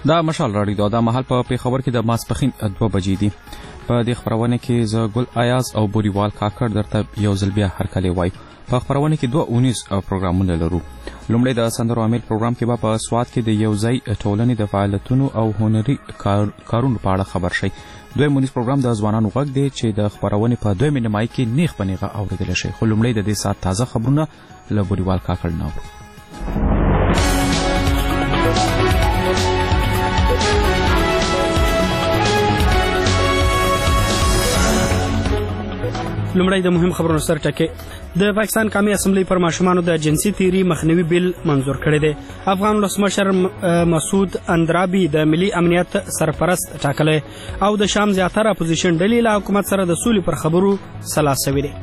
دا مشال راډیو دا مهال په پیښور کې د ماسپښین 2 بجې دي. په دې خبرونه کې زه ګل ایاز او بوریوال کاکړ درته یو ځل بیا هرکلی وایو. په خبرونه کې 2 پروګرامونه لرو. لومړی د سندرو عامل پروګرام کې به په سواد کې د یو ځای ټولنې د فعالیتونو او هنري کارونو په اړه خبر شي. دویم مونږ پروګرام د ځوانانو غږ دی چې د خبرونه په 2 نیمه کې نیغ په نیغه اوریدل شي. خو لومړی د دې سات تازه خبرونه له بوریوال کاکړ نه اورو. لومړی د مهم خبرونو سر ټکی. د پاکستان قومي اسمبلی پر ماشومانو د جنسي تیری مخنیوي بیل منظور کړی دی. افغان ولسمشر مسعود اندرابي د ملي امنیت سرپرست ټاکلی او د شام زیاتره اپوزیشن ډلې له حکومت سره د سولې پر خبرو سلا سوي دي.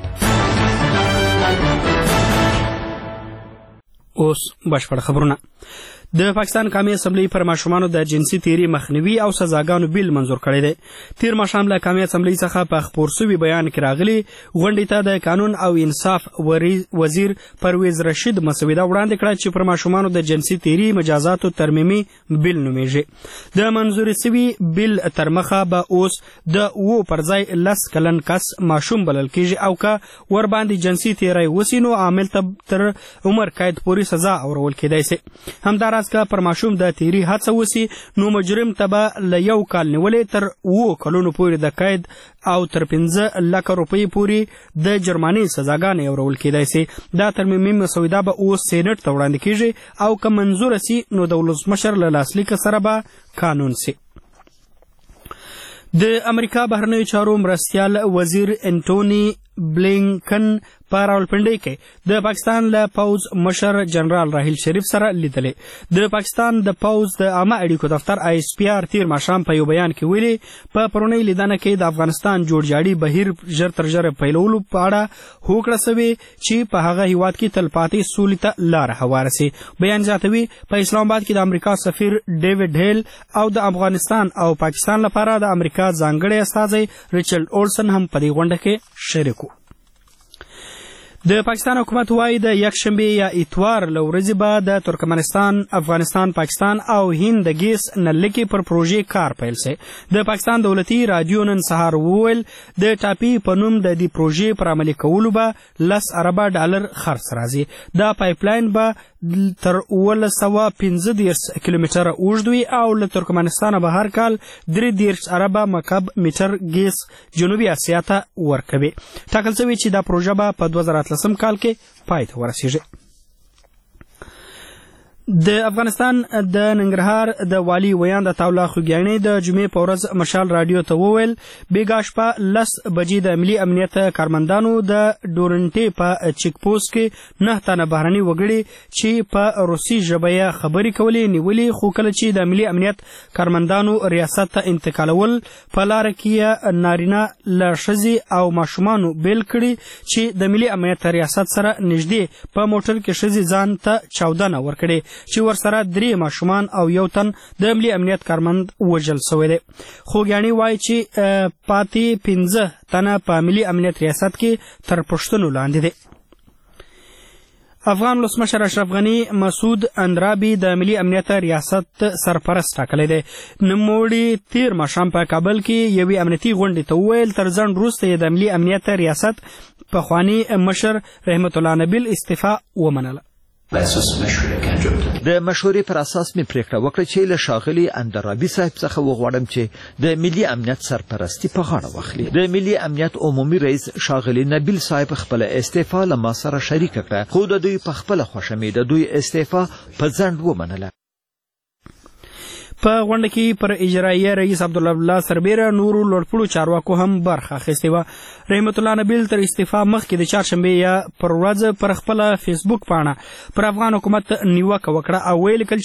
اوس بشپړ خبرونه. د پاکستان قومي اسمبلی پر ماشومانو د جنسي تیری مخنیوي او سزاګانو بیل منظور کړی دی. تیر ماښام له قومي اسمبلی څخه په خپور شوي بیان کې راغلي غونډې ته د قانون او انصاف وزیر پرویز رشید مسوده وړاندې کړه چې پر ماشومانو د جنسي تیری مجازاتو ترمیمي بیل نومیږي. د منظور شوي بیل تر مخه به اوس د 9 پر ځای 10 کلن کس ماشوم بلل کیږي او که ور باندې جنسي تیری وسي نو عامل ته تر عمر قید پورې سزا اورول کیدای شي. همداراز که پر ماشوم د تیری هڅه وسي نو مجرم ته به له 1 کال نیولې تر 9 کلونو پورې د قید او تر 15 لک روپۍ پورې د جرمانې سزاګانې اورول کیدای شي. دا ترمیمي مسوده به اوس سینټ ته وړاندې کیږي او که منظور سي نو د ولسمشر له لاسلیک سره به قانون سي. د امریکا بهرنیو چارو مرستیال وزیر انټونی بلینکن په راولپنډۍ کې د پاکستان له پوځ مشر جنرال راحیل شریف سره لیدلې. د پاکستان د پوځ د عامه اړیکو دفتر ISPR تیر ماښام په یو بیان کې ویلي په پرونۍ لیدنه کې د افغانستان جوړجاړي بهیر ژر تر ژره پیلولو په اړه هوکړه سوې چې په هغه هیواد کې تلپاتې سولې ته لاره هواره سي. بیان زیاتوي په اسلام آباد کې د امریکا سفیر ډیوډ هیل او د افغانستان او پاکستان لپاره د امریکا ځانګړی استازی ریچارډ اولسن هم په دې غونډه کې شریک وو. د پاکستان حکومت وایي د یکشنبې یا اتوار له ورځې به د ترکمنستان، افغانستان، پاکستان او هند د ګیس نلکې پر پروژې کار پیل سي. د پاکستان دولتي رادیو نن سهار وویل د ټاپي په نوم د دې پروژې پر عملي کولو به 10 اربه ډالر خرڅ راځي. دا پایپلاین به تر 1915 کیلومتره اوږد وي او له ترکمنستانه به هر کال 33 اربه مکعب میټر ګیس جنوبي اسیا ته ورکوي. ټاکل شوي چې دا پروژه به په 2013 کال کې پای ته ورسیږي. د افغانستان د ننګرهار د والي ویاند عطاالله خوږیاڼي د جمعې په ورځ مشال راډیو ته وویل بیګا شپه 10 بجې د ملي امنیت کارمندانو د ډورنټې په چیک پوسټ کې 9 تنه بهرني وګړي چې په روسي ژبه یې خبرې کولې نیولې، خو کله چې د ملي امنیت کارمندانو ریاست ته انتقالول په لاره کې نارینه له ښځې او ماشومانو بیل کړي چې د ملي امنیت ریاست سره نږدې په موټر کې ښځې ځان ته چاودنه ورکړې چې ورسره 3 ماشومان او 1 تن د ملي امنیت کارمند وژل شوی دی. خوږیاڼي وایي چې پاتې 15 تنه په ملي امنیت ریاست کې تر پوښتنو لاندې دي. افغان ولسمشر اشرف غني مسعود اندرابي د ملي امنیت ریاست سرپرست ټاکلی دی. نوموړي تیر ماښام په کابل کې یوې امنیتي غونډې ته وویل تر ځنډ وروسته یې د ملي امنیت ریاست پخواني مشر رحمت الله نبیل استعفا ومنله. د مشورې پر اساس مې پریکړه وکړه چې له ښاغلي اندرابي صاحب څخه وغواړم چې د ملي امنیت سرپرستي په غاړه واخلي. د ملي امنیت عمومي رئیس ښاغلي نبیل صاحب خپل استعفا له ما سره شریکه کړه، خو د دوی په خپله خوښه مې د دوی استعفا په ځنډ ومنله. په غونډه کې پر اجرایي رئیس عبدالله سربیره نورو لوړپوړو چارواکو هم برخه اخیستې وه. رحمت الله نبیل تر استعفا مخکې د چهارشنبې یا پر ورځ پر خپله فیسبوک پاڼه پر افغان حکومت نیوکه وکړه او ویې لیکل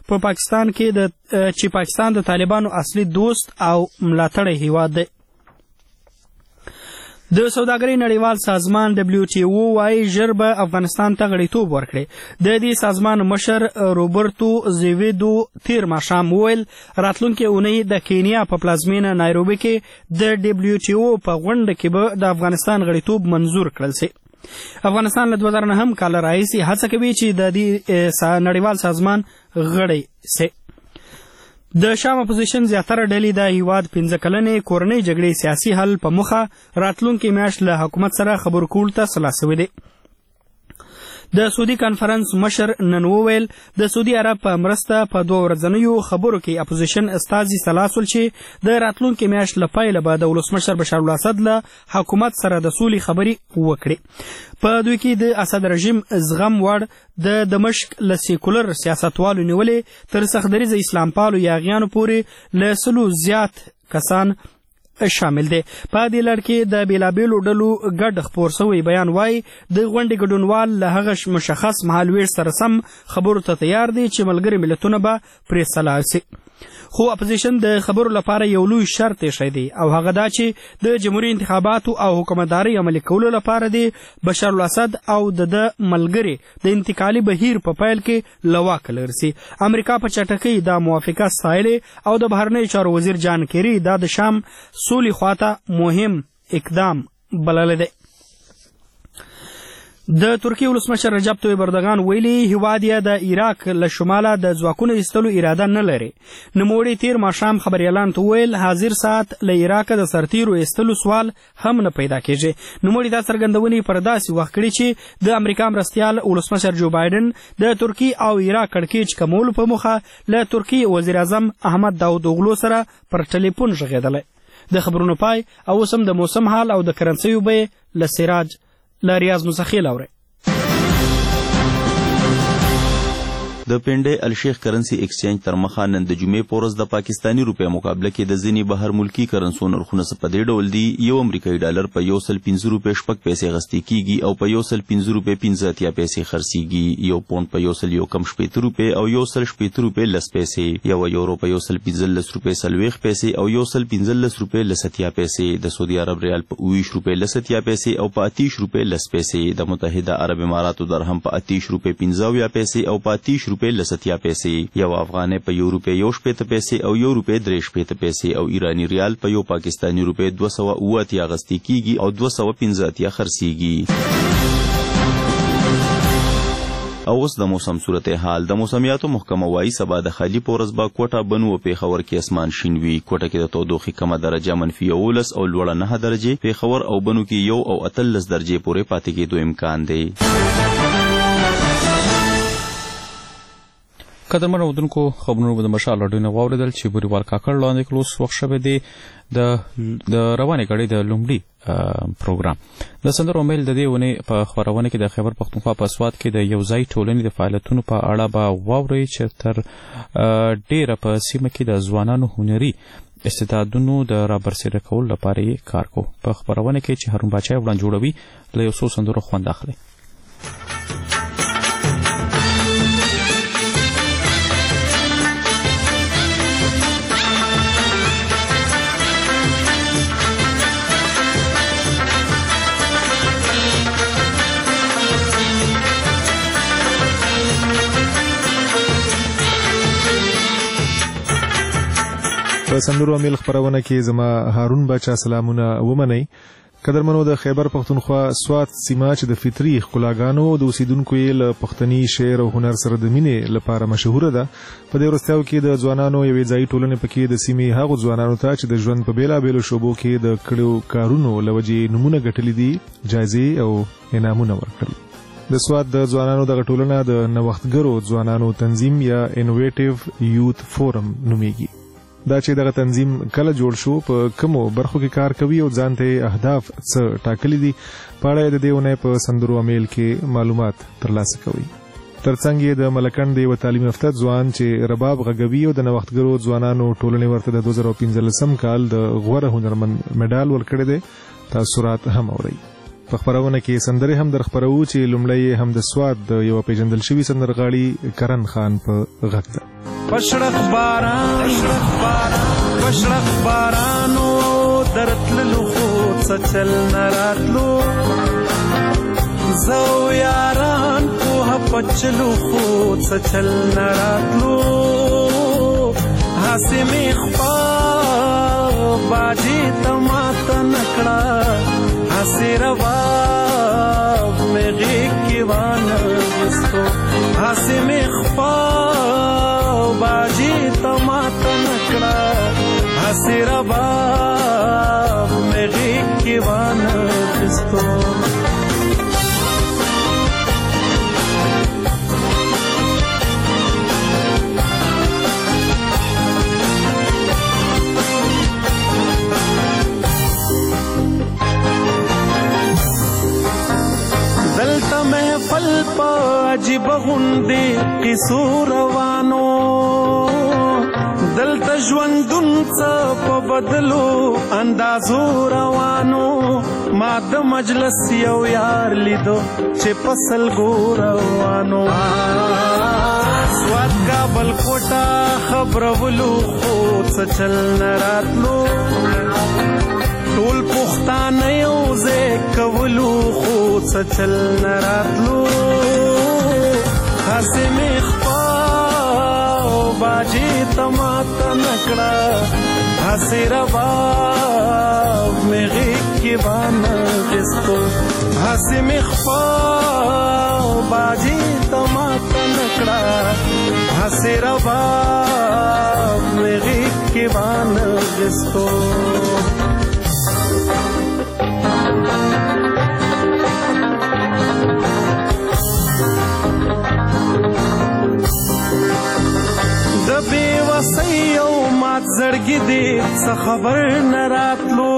چې پاکستان د طالبانو اصلي دوست او ملاتړی هیواد دی. د سوداګرۍ نړیوال سازمان WTO وايي ژر به افغانستان ته غړیتوب ورکړي. د دې سازمان مشر روبرتو زیویدو تیر ماښام وویل راتلونکې اونۍ د کینیا په پلازمینه نایروبي کې د WTO په غونډه کې به د افغانستان غړیتوب منظور کړل شي. افغانستان له 2009 کال راهیسې هڅه کوي چې د دې نړیوال سازمان غړی شي. د شام اپوزیشن زیاتره ډلې د هیواد 15 کلنې کورنۍ جګړې سیاسي حل په مخه راتلونکي میاشت له حکومت سره خبرو کولو ته سلا سوی دی. د سعودي کانفرنس مشر نن وویل د سعودي عرب په مرسته په 2 ورځنیو خبرو کې اپوزیشن استازي سلا سول چې د راتلونکي میاشت له پیله به د ولسمشر بشار الاسد له حکومت سره د سولې خبرې وکړي. په دوی کې د اسد رژیم زغم وړ د دمشق له سیکولر سیاستوالو نیولې تر سختدریځه اسلام پالو یاغیانو پورې له 100 زیات کسان شامل دي. په دې لړ کې د بیلابیلو ډلو ګډ خپور شوی بیان وایي د غونډې ګډونوال له هغه مشخص مهالویش سره سم خبرو ته تیار دي چې ملګري ملتونه به پرې سلا سي. خو اپوزیشن د خبرو لپاره یو لوی شرط یې دی او هغه دا چې د جمهوریت انتخاباتو او حکومتداري عملي کولو لپاره دی بشار الاسد او د ملګري د انتقالي بهیر په پیل کې له واکه لرسي. امریکا په چټکۍ دا موافقه ستایلې او د بهرنیو چارو وزیر جان کیری دا د شام سولې خواته مهم اقدام بللی دی. د ترکیې ولسمشر رجب طیب اردوغان ویلي هیواد یې د عراق له شماله د ځواکونو ایستلو اراده نه لري. نوموړي تیر ماښام خبر اعلان ته وویل حاضر ساعت له عراق د سرتیرو ایستلو سوال هم نه پیدا کیږي. نوموړي دا څرګندونې پر داسې وخت کړي چې د امریکا مرستیال ولسمشر جو بایدن د ترکیې او عراق کړکېچ کمولو په موخه له ترکیې وزیر اعظم احمد داودوغلو سره پر ټلیفون غږېدلی. د خبرونو پای او اوس هم د موسم حال او د کرنسیو بیې له سراج له ریاض نسخې لاورئ. د پنډې الشیخ کرنسی ایکسچینج تر مخه نن د جمعې په ورځ د پاکستاني روپۍ مقابله کې د ځینې بهر ملکي کرنسو نرخونه څه په دې ډول دي: یو امریکایي ډالر په 105 روپۍ 6 پیسې غستې کیږي او په 105 روپۍ 15 پیسې خرڅیږي. یو پونډ په 117 روپۍ او 118 روپۍ 10 پیسې. یو یورو په 115 روپۍ 40 پیسې او 115 روپۍ 10 پیسې. د سعودي عرب ریال په 20 روپۍ 10 پیسې او په 30 روپۍ 10 پیسې. د متحده عرب اماراتو درهم په 30 روپۍ 15 پیسې او په 30 روپۍ 10 پیسې. یو افغانۍ په 1 روپۍ 18 پیسې او 1 روپۍ 3 پیسې او ایرانی ریال په یو پاکستانی روپۍ 208 غستې کیږي او 215 خرڅیږي. او اوس د موسم صورتحال. د موسمیاتو محکمه وایي سبا د خالي په ورځ به کوټه بنو او پیښور کې اسمان شین وي. کوټه کې د تودوخې کمه درجه -11 او لوړه 9 درجې. پیښور او بنو کې 1 او 13 درجې پورې پاتې کېدو امکان دی. قدرمن اودونکو خبرونه به د مشال راډیو نه واوریدل چې بوریوال کاکړ لاندې کلوس وخت شوه دی د روانې غړي د لومړي پروګرام د سندرو میل د دې ونې په خبرونه کې د خیبر پختونخوا په سواد کې د یوځای ټولنې د فعالیتونو په اړه به واوري چې تر ډیره په سیمه کې د ځوانانو هنري استعدادونو د رابرسېره کولو لپاره کار کوي. په خبرونه کې چې هارون باچا وړاندې جوړوي له یو څو سندرو خوند اخلي. په سندرو امیل خبرونه کې زما هارون باچا سلامونه ومنئ. قدرمنو د خیبر پختونخوا سوات سیمه چې د فطري ښکلاګانو د اوسیدونکو یې له پښتني شعر او هنر سره د مینې لپاره مشهوره ده. په دې وروستیو کې د ځوانانو یوې ځایي ټولنې پکې د سیمې هغو ځوانانو ته چې د ژوند په بېلابېلو شعبو کې د کړو کارونو له وجې نومونه ګټلي دي جایزې او انعامونه ورکړل. د سوات د ځوانانو دغه ټولنه د نوښتګرو ځوانانو تنظیم یا انوویټیو یوت فورم نومیږي. دا چې دغه تنظیم کله جوړ شو، په کومو برخو کې کار کوي او ځان ته اهداف څه ټاکلي دي، په اړه د دې اونۍ په سندرو امیل کې معلومات ترلاسه کوي. ترڅنګ یې د ملکند یو تعلیم یافته ځوان چې رباب غږوي او د نوښتګرو ځوانانو ټولنې ورته د 2015 کال د غوره هنرمند میډال ورکړی دی. تاثرات هم اورئ. په خبرونه کې سندرې هم در خبرو چې لومړی هم د سوات د یو پیژندل شوي سندرغاړي کرن خان په غږ ده. پشړخ بارانو درتللو خو څه چل نه راتلو، زو یاران په پچلو خو څه چل نه راتلو، هسې مې خپا باجې ته ماته نکړه، هسې رباب مې غېږ کې وانخیستو، هسې مې خپا باجې ته ماته نکړه حسیر باب مې غېږ کې وانه خستو دلته محفل په عجیب غوندې قصو روانو دلته ژوندون څه په بدلو اندازو روانو ما د مجلس یو یار لیدو چې په سلګو روانو سواد کابل کوټه خبرولو خو څه چل نه راتلو ټول پښتانه یو ځای کولو خو څه چل نه راتلو هسې مې خپا باجې ته ماته نه کړه هسې رباب مې غېږ کې وانه خستو هسې مې خپا باجې ته ماته نه کړه هسې رباب مې غېږ کې وانه خستو د بېوسۍ او مات زړګي دې څه خبر نه راتلو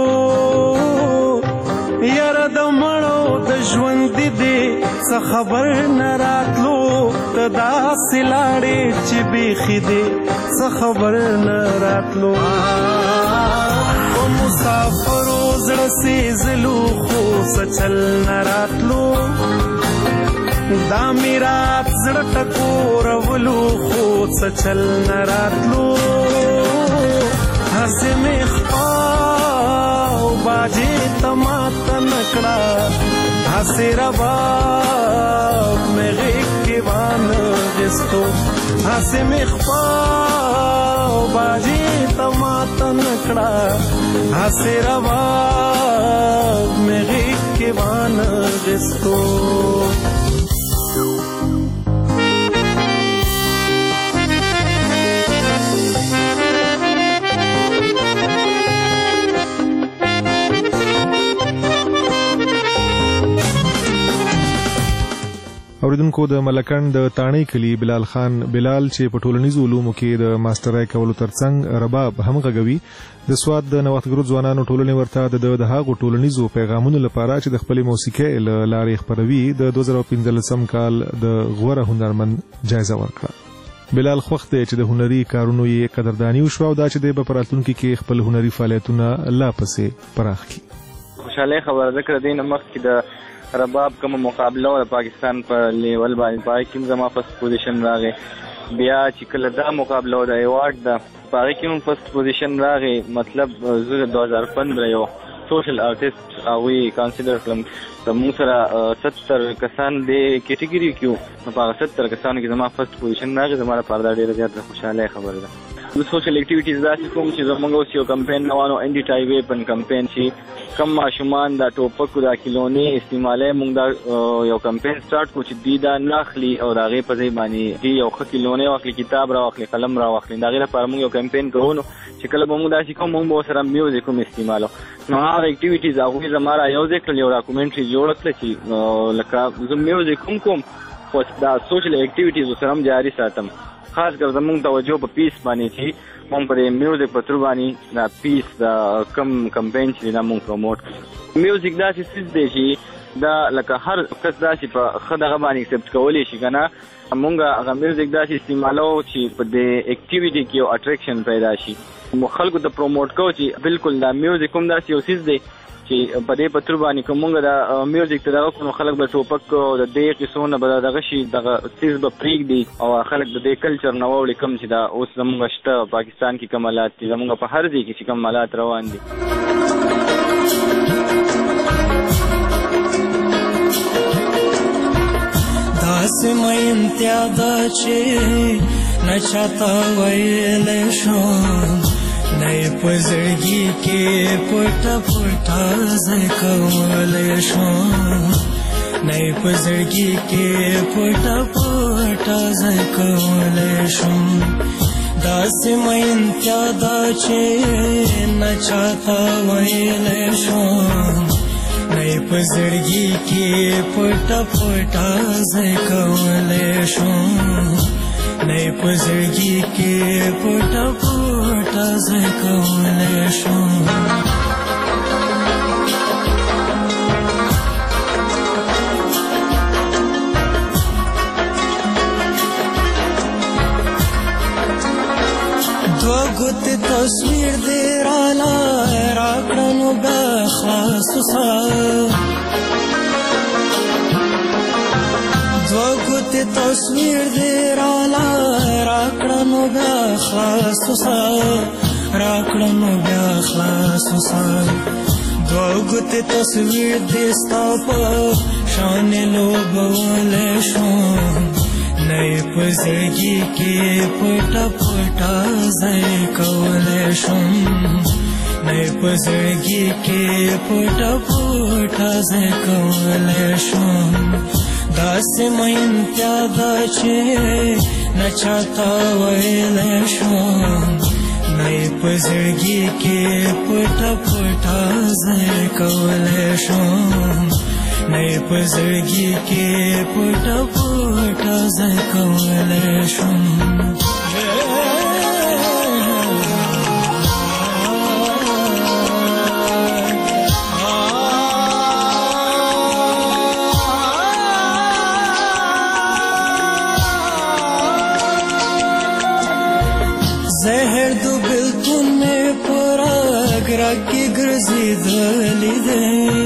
یاره د مړو د ژوندي دې څه خبر نه راتلو ته داسې لاړې چې بیخي دې څه خبر نه راتلو په مسافرو زړه سېزلو خو څه چل نه راتلو دا میرات زړه ټکورولو خو څه چل نه راتلو هسې مې خپا باجې ته ماته نه کړه هسې رباب مې غېږ کې وانه خستو هسې مې خپا باجې ته ماته نه کړه هسې رباب مې غېږ کې وانه خستو اوریدونکو د ملکن د تانۍ کلی بلال خان بلال چې په ټولنیزو علومو کې د ماسترۍ کولو ترڅنګ رباب هم غږوي د سواد د نوښتګرو ځوانانو ټولنې ورته د هغو ټولنیزو پیغامونو لپاره چې د خپلې موسیقۍ له لارې خپروي د 2015 کال د غوره هنرمند جایزه ورکړه بلال خوښ دی چې د هنري کارونو یې قدرداني وشوه او دا چې دی به په راتلونکي کې خپل هنري فعالیتونه لا پسې پراخ کړي خوشحالۍ خبره ده که د دې نه مخکې د رباب کومه مقابله و د پاکستان په لیول باندې پای کې زما فرست پوزیشن راغی بیا چې کله دا مقابله و د ایوارډ ده په هغې کې هم فرست پوزیشن راغی مطلب زه د 2015 یو سوشل آرټسټ هغوی کانسیډر کړم زموږ سره 70 کسان دې کیټګري کې وو نو په هغه 70 کسانو کې زما فرست پوزیشن راغی زما لپاره دا ډېره زیاته خوشحالۍ خبره ده د سوشل اکټیویټیز داسې کوم چې زموږ اوس یو کمپین روانو انډي ټای ویپن کمپین چې کم ماشومان دا ټوپک دا کلونې استعمالوي موږ دا یو کمپین سٹارټ کړو چې دوی دا نه اخلي او د هغې په ځای باندې یو ښه کلونې واخلي کتاب راواخلي قلم راواخلي د هغې لپاره موږ یو کمپین کوو نو چې کله به موږ داسې کوم موږ به ورسره میوزیک هم استعمالو نو هغه اکټیویټیز هغوی زما را یو ځای کړل یو ډاکومنټري جوړه کړه چې لکه زه میوزیک هم کوم خو دا سوشل اکټیویټیز ورسره هم جاري ساتم خاص کر زموږ توجه په پیس باندې چې موږ په دې میوزیک په تر باندې دا پیس دا کم کمپین چې دا موږ پروموټ میوزیک داسې څیز دی چې دا لکه هر کس داسې په ښه دغه باندې اکسپټ کولی شي که نه موږ هغه میوزیک داسې استعمالو چې په دې اکټیویټي کې یو اټریکشن پیدا شي خلکو ته پروموټ کوو چې بالکل دا میوزیک هم داسې یو څیز دی چې په دې پتر باندې کوم موږ دا میوزیک ته دغه کوم خلک به ټوپک د دې قصو نه به دغه شي دغه څیز به پرېږدي او خلک د دې کلچر نه واوړي کوم چې دا اوس زموږ شته پاکستان کې کوم حالات دي زموږ په هر ځای کې چې کوم حالات روان دي داسې مینتیا ده چې نه چاته ویلی شم نه یې په زړګي کې پټه پټه ځای کولی شم نه یې په زړګي کې پټه پټه ځای کولی شم داسې مینتیا دا چې نه چاته ویلی شم نه یې په زړګي کې پټه پټه ځای کولی شم نه یې په زړګي کې پټه پټه ځای کولی شم دو ګوتې تصویر دې راکړه نو بیا خلاص اوسه دو ګوتې تصویر دې راکړه نو بیا خلاص اوسه راکړه نو بیا خلاص اوسه دو ګوتې تصویر دې ستا په شانې لوبولی شم نه یې په زړګي کې پټه پټه ځای کولی شم نه یې په زړګي کې پټه پټه ځای کولی شم داسې مینتیا ده چې نه چاته ویلی شم نه یې په زړګي کې پټه پټه ځای کولی شم نه یې په زړګي کې پټه پټه ځای کولی شم زهر دو بلتون میں پر رگ رگ کی گرزیدلی دے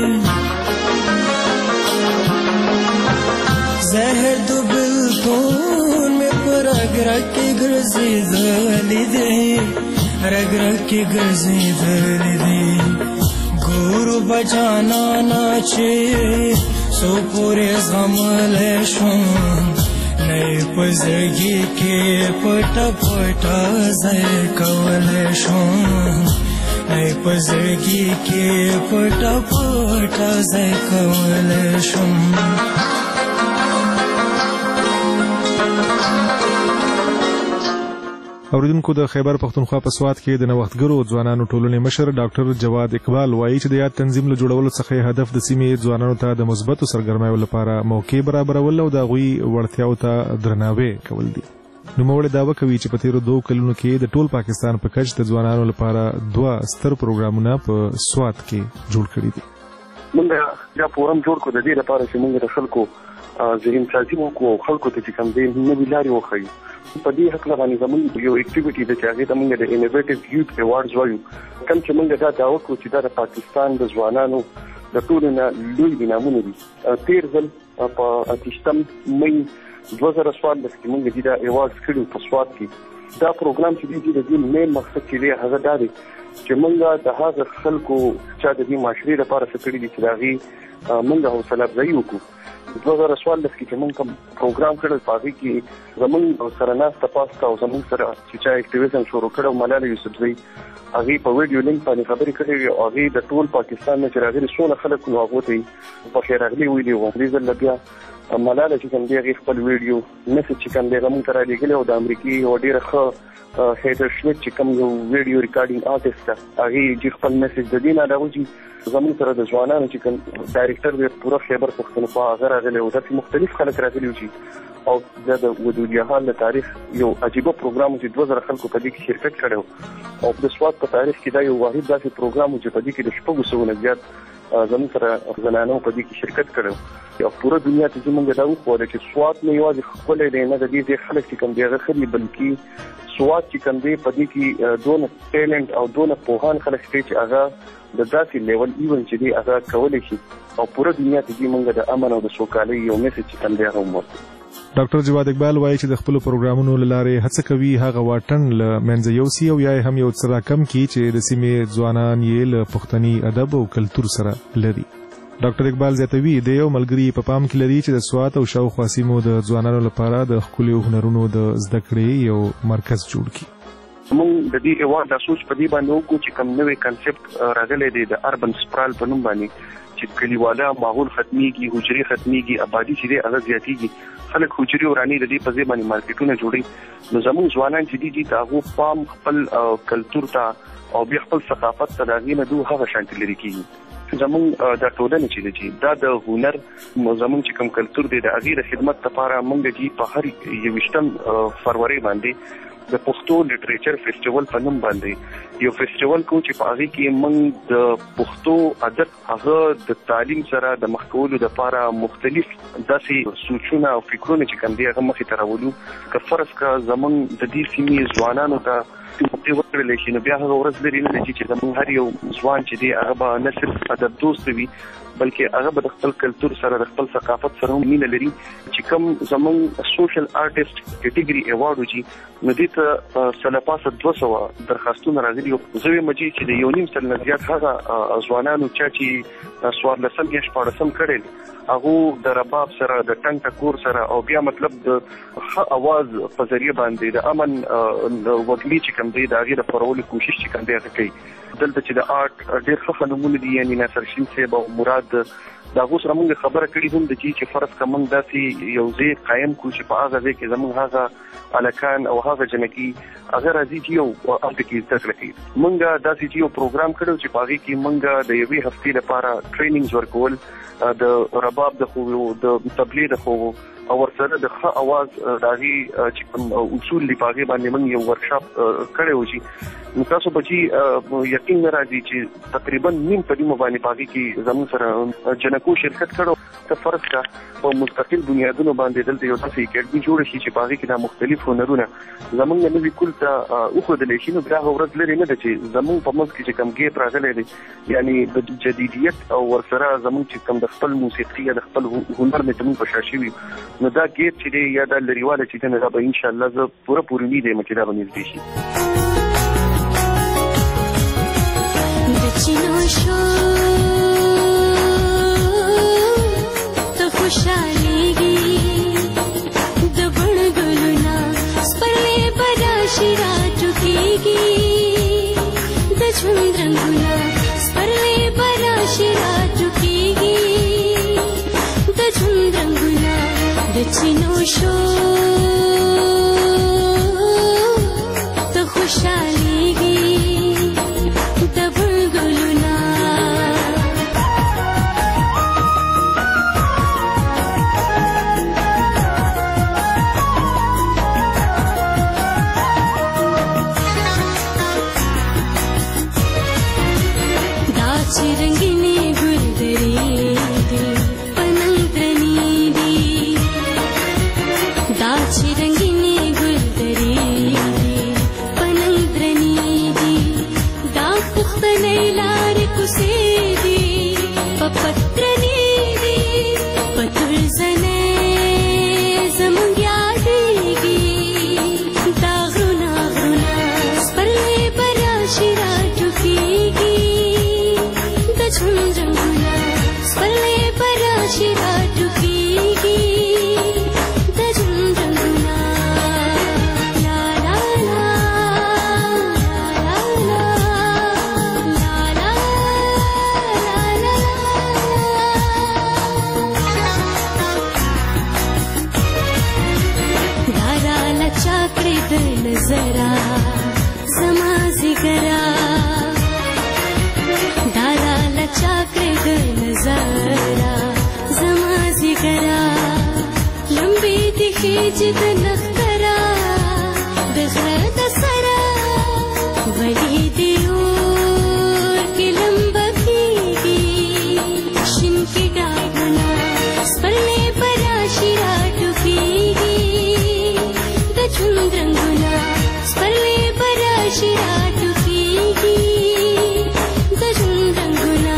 زهر دو بلتون میں پر رگ رگ کی گرزیدلی دے رگ رگ کی گرزیدلی دے گورو بجانا ناچے سو پورے غملے شم نه یې په زړګي کې پټه پټه ځای کولی شم نه یې په زړګي کې پټه پټه ځای کولی شم اوریدونکو د خیبر پختونخوا په سوات کې د نوښتګرو ځوانانو ټولنې مشر ډاکټر جواد اقبال وایي چې د یاد تنظیم له جوړولو څخه هدف د سیمې ځوانانو ته د مثبتو سرګرمیو لپاره موقع برابرول او د هغوی وړتیاو ته درناوی کول دي. نوموړی دعوه کوي چې په تیرو 2 کلونو کې د ټول پاکستان په کچ د ځوانانو لپاره 2 ستر پروګرامونه په سوات کې جوړ کړي دي. موږ دا پروګرام جوړ کړو د دې لپاره چې موږ د خلکو ذهن سازي وکړو او خلکو ته چې کوم دې نوې لارې وښیو. په دې حق باندې زموږ یو اکټیویټي ده چې هغې ته موږ د انوویټیو یوث ایوارډز وایو. کوم چې موږ دا دعوه کړو چې دا د پاکستان د ځوانانو د ټولو نه لوی انعامونه دي. تېر ځل په 28 مۍ 2014 کې موږ دا ایوارډز کړي په سوات کې. دا پروګرام چې دی د دې مین مقصد چې دی هغه دا دی چې موږ د هغه خلکو چې د دې معاشرې لپاره څه کړي دي چې د هغې موږ حوصله افزایي وکړو. 2014 کې چې موږ کوم پروګرام کړی په هغې کې زموږ سره ناسته پاسته او زموږ سره چې چا اکټیویزم شروع کړی ملاله یوسفزۍ هغې په ویډیو لینک باندې خبرې کړې وې او هغې د ټول پاکستان نه چې راغلي څونه خلک نو هغو ته یې پخې راغلي ویلي وو. دې ځل بیا ملاله چې کوم دی هغې خپل ویډیو میسج چې کوم دی هغه موږ ته رالېږلی او د امریکې یوه ډېره ښه هیډر شمیت چې کوم یو ویډیو ریکارډینګ آرټسټ ده هغې چې خپل میسج د دې نه راغو چې زموږ سره د ځوانانو چې کوم ډایرکټر دی پوره خیبر پښتونخوا هغه راغلی و. داسې مختلف خلک راغلي وو چې او دا د ودودجهان د تاریخ یو عجیبه پروګرام چې 2000 خلکو په دې کې شرکت کړی او د سوات په تاریخ کې دا یو واحد داسې پروګرام چې په دې کې د 600 نه زیات زموږ سره زنانو په دې کې شرکت کړی او پوره دنیا ته موږ دا وښوده چې سوات نه یوازې ښکلی دی نه د دې خلک چې کوم دی هغه ښه دي بلکې سوات چې کوم دی په دې کې دونه ټیلنټ او دونه پوهان خلک شته چې هغه د داسې لیول ایون چې دی هغه کولی شي او پوره دنیا ته موږ د امن او د سوکالۍ یو میسج چې کوم دی هغه وموږ. ډاکټر جواد اقبال وایي چې د خپل پروګرامونو لاره هڅه کوي هغه واټن له منځه یوسي او یا هم یو څه راکم کړي چې د سیمې ځوانان یې له پښتني ادب او کلتور سره لري. ډاکټر اقبال زیاتوي د یو ملګري په پام کې لري چې د سوات او شاوخوا سیمو د ځوانانو لپاره د ښکلیو هنرونو د زده کړې یو مرکز جوړ کړي. موږ د دې ایوارډ د سوچ په دې باندې وکړو چې کوم نوې کنسپټ راغلی دی د اربن سپرال په نوم باندې چې کلیواله ماحول ختميږي، حجرې ختميږي، آبادی چې دی هغه زیاتېږي، خلک حجري ورانی د دې په ځای باندې مارکیټونه جوړي نو زموږ ځوانان چې دي هغه پام خپل کلچر ته او بیا خپل ثقافت ته دغې نه دوه هغه شانتي لري کیږي زموږ د ټولنې چې دي دا د هنر زموږ چې کوم کلچر دی د هغې د خدمت لپاره موږ چې په هر 21 فروری باندې د پښتو لټریچر فیسټیوال په نوم باندې یو فیسټیوال کو چې په هغه کې موږ د پښتو ادب هغه د تعلیم سره د مخکولو لپاره مختلف داسې سوچونه او فکرونه چې کوم دي هغه مخې ته راوړو که فرض کا زمونږ د دې سیمې ځوانانو ته په ورکړل شي نو بیا هغه ورځ لري نه چې زمونږ هر یو ځوان چې دی هغه به نه صرف ادب دوست وي بلکې هغه به د خپل کلچر سره د خپل ثقافت سره هم مینه لري چې کوم زمونږ سوشل آرټیست کیټګري ایوارډ وږي نو دې ته سلپاسه 200 درخواستونه راغلي او زه وایم چې د یو نیم سل نه زیات هغه ځوانانو چې سوار لسم یا شپاړسم کړي هغه د رباب سره د ټنګ ټکور سره او بیا مطلب د اواز په ذریعہ باندې د امن وګړي چې کوم دی د هغې د خپرولو کوشش چې کوم دی هغه کوي دلته چې د آرټ ډېر ښه نمونه دي یعنې ناصر شین صاحب او مراد د هغو سره موږ خبره کړې هم د چې فرض که موږ داسې یو ځای قایم کړو چې په هغه ځای کې زموږ هغه هلکان او هغه جنکي هغه راځي چې یو هلته کې زده کړه کوي موږ داسې چې یو پروګرام کړی چې په هغې کې موږ د یوې هفتې لپاره ټرینینګز ورکول د رباب د خوبو د تبلې د خوبو او ورسره د ښه اواز د هغې چې کوم اصول دي په هغې باندې موږ یو ورکشاپ کړی و چې نو تاسو به چې یقین نه راځي چې تقریبا نیم په نیمه باندې په هغې کې زموږ سره جنکو شرکت کړی ته فرض کړه په مستقل بنیادونو باندې دلته یو داسې اکیډمي جوړه شي چې په هغې کې دا مختلف هنرونه زموږ د نوي کل ته وښودلی شي نو بیا هغه ورځ لرې نه ده چې زموږ په منځ کې چې کوم ګیپ راغلی دی یعنې د جدیدیت او ورسره زموږ چې کوم د خپل موسیقي یا د خپل هنر مې زموږ په شا شوي نو دا ګیپ چې دی یا دا لرېوالی چې دی نو دا به انشاءالله زه پوره امید یم چې دا به نږدې شي د چینو شو ته خوشحالېږي د بڼ ګلونه سپرلې به راشي راټوکېږي د ژوند رنګونه سپرلې به راشي راټوکېږي د ژوند رنګونه د چینو شو ته خوشحالېږي د بڼ ګلونه دا چې رنګینې ګلدرې دي پننګ درنې دي دا چې رنګینې ګلدرې دي پننګ درنې دي دا پختنې لارې کوڅې دي په پترنې دي په ترزنې زموږ یادېږي دا غرونه غرونه سپرلې به راشي راټوکېږي د ژوند رنګونه سپرلې به راشي راټوکېږي د ژوند رنګونه لا لا لا لا لا لا لا دارا لچا کړې د نظره زما زګرا دارا لچا کړې د نظره زما زګرا لمبې دي خېج د نخترا د غره د سره وړې دي اور کې لمبه کېږي شین کې ډاګونه سپرلې به راشي راټوکېږي د ژوند رنګونه سپرلې به راشي راټوکېږي د ژوند رنګونه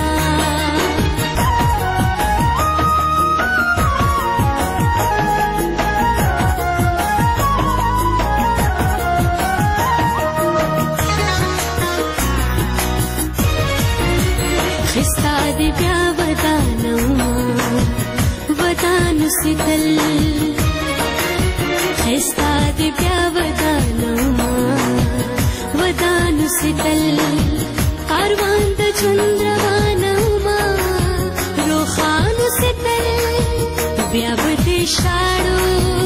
خستا دې بیا ودانوما ودانو ستل خستا دې بیا ودانوما ودانو ستل کاروان د ژوند روانوما روخانو ستل بیا به دې شاړو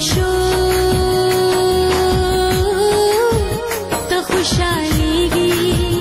شو ته خوشاليږي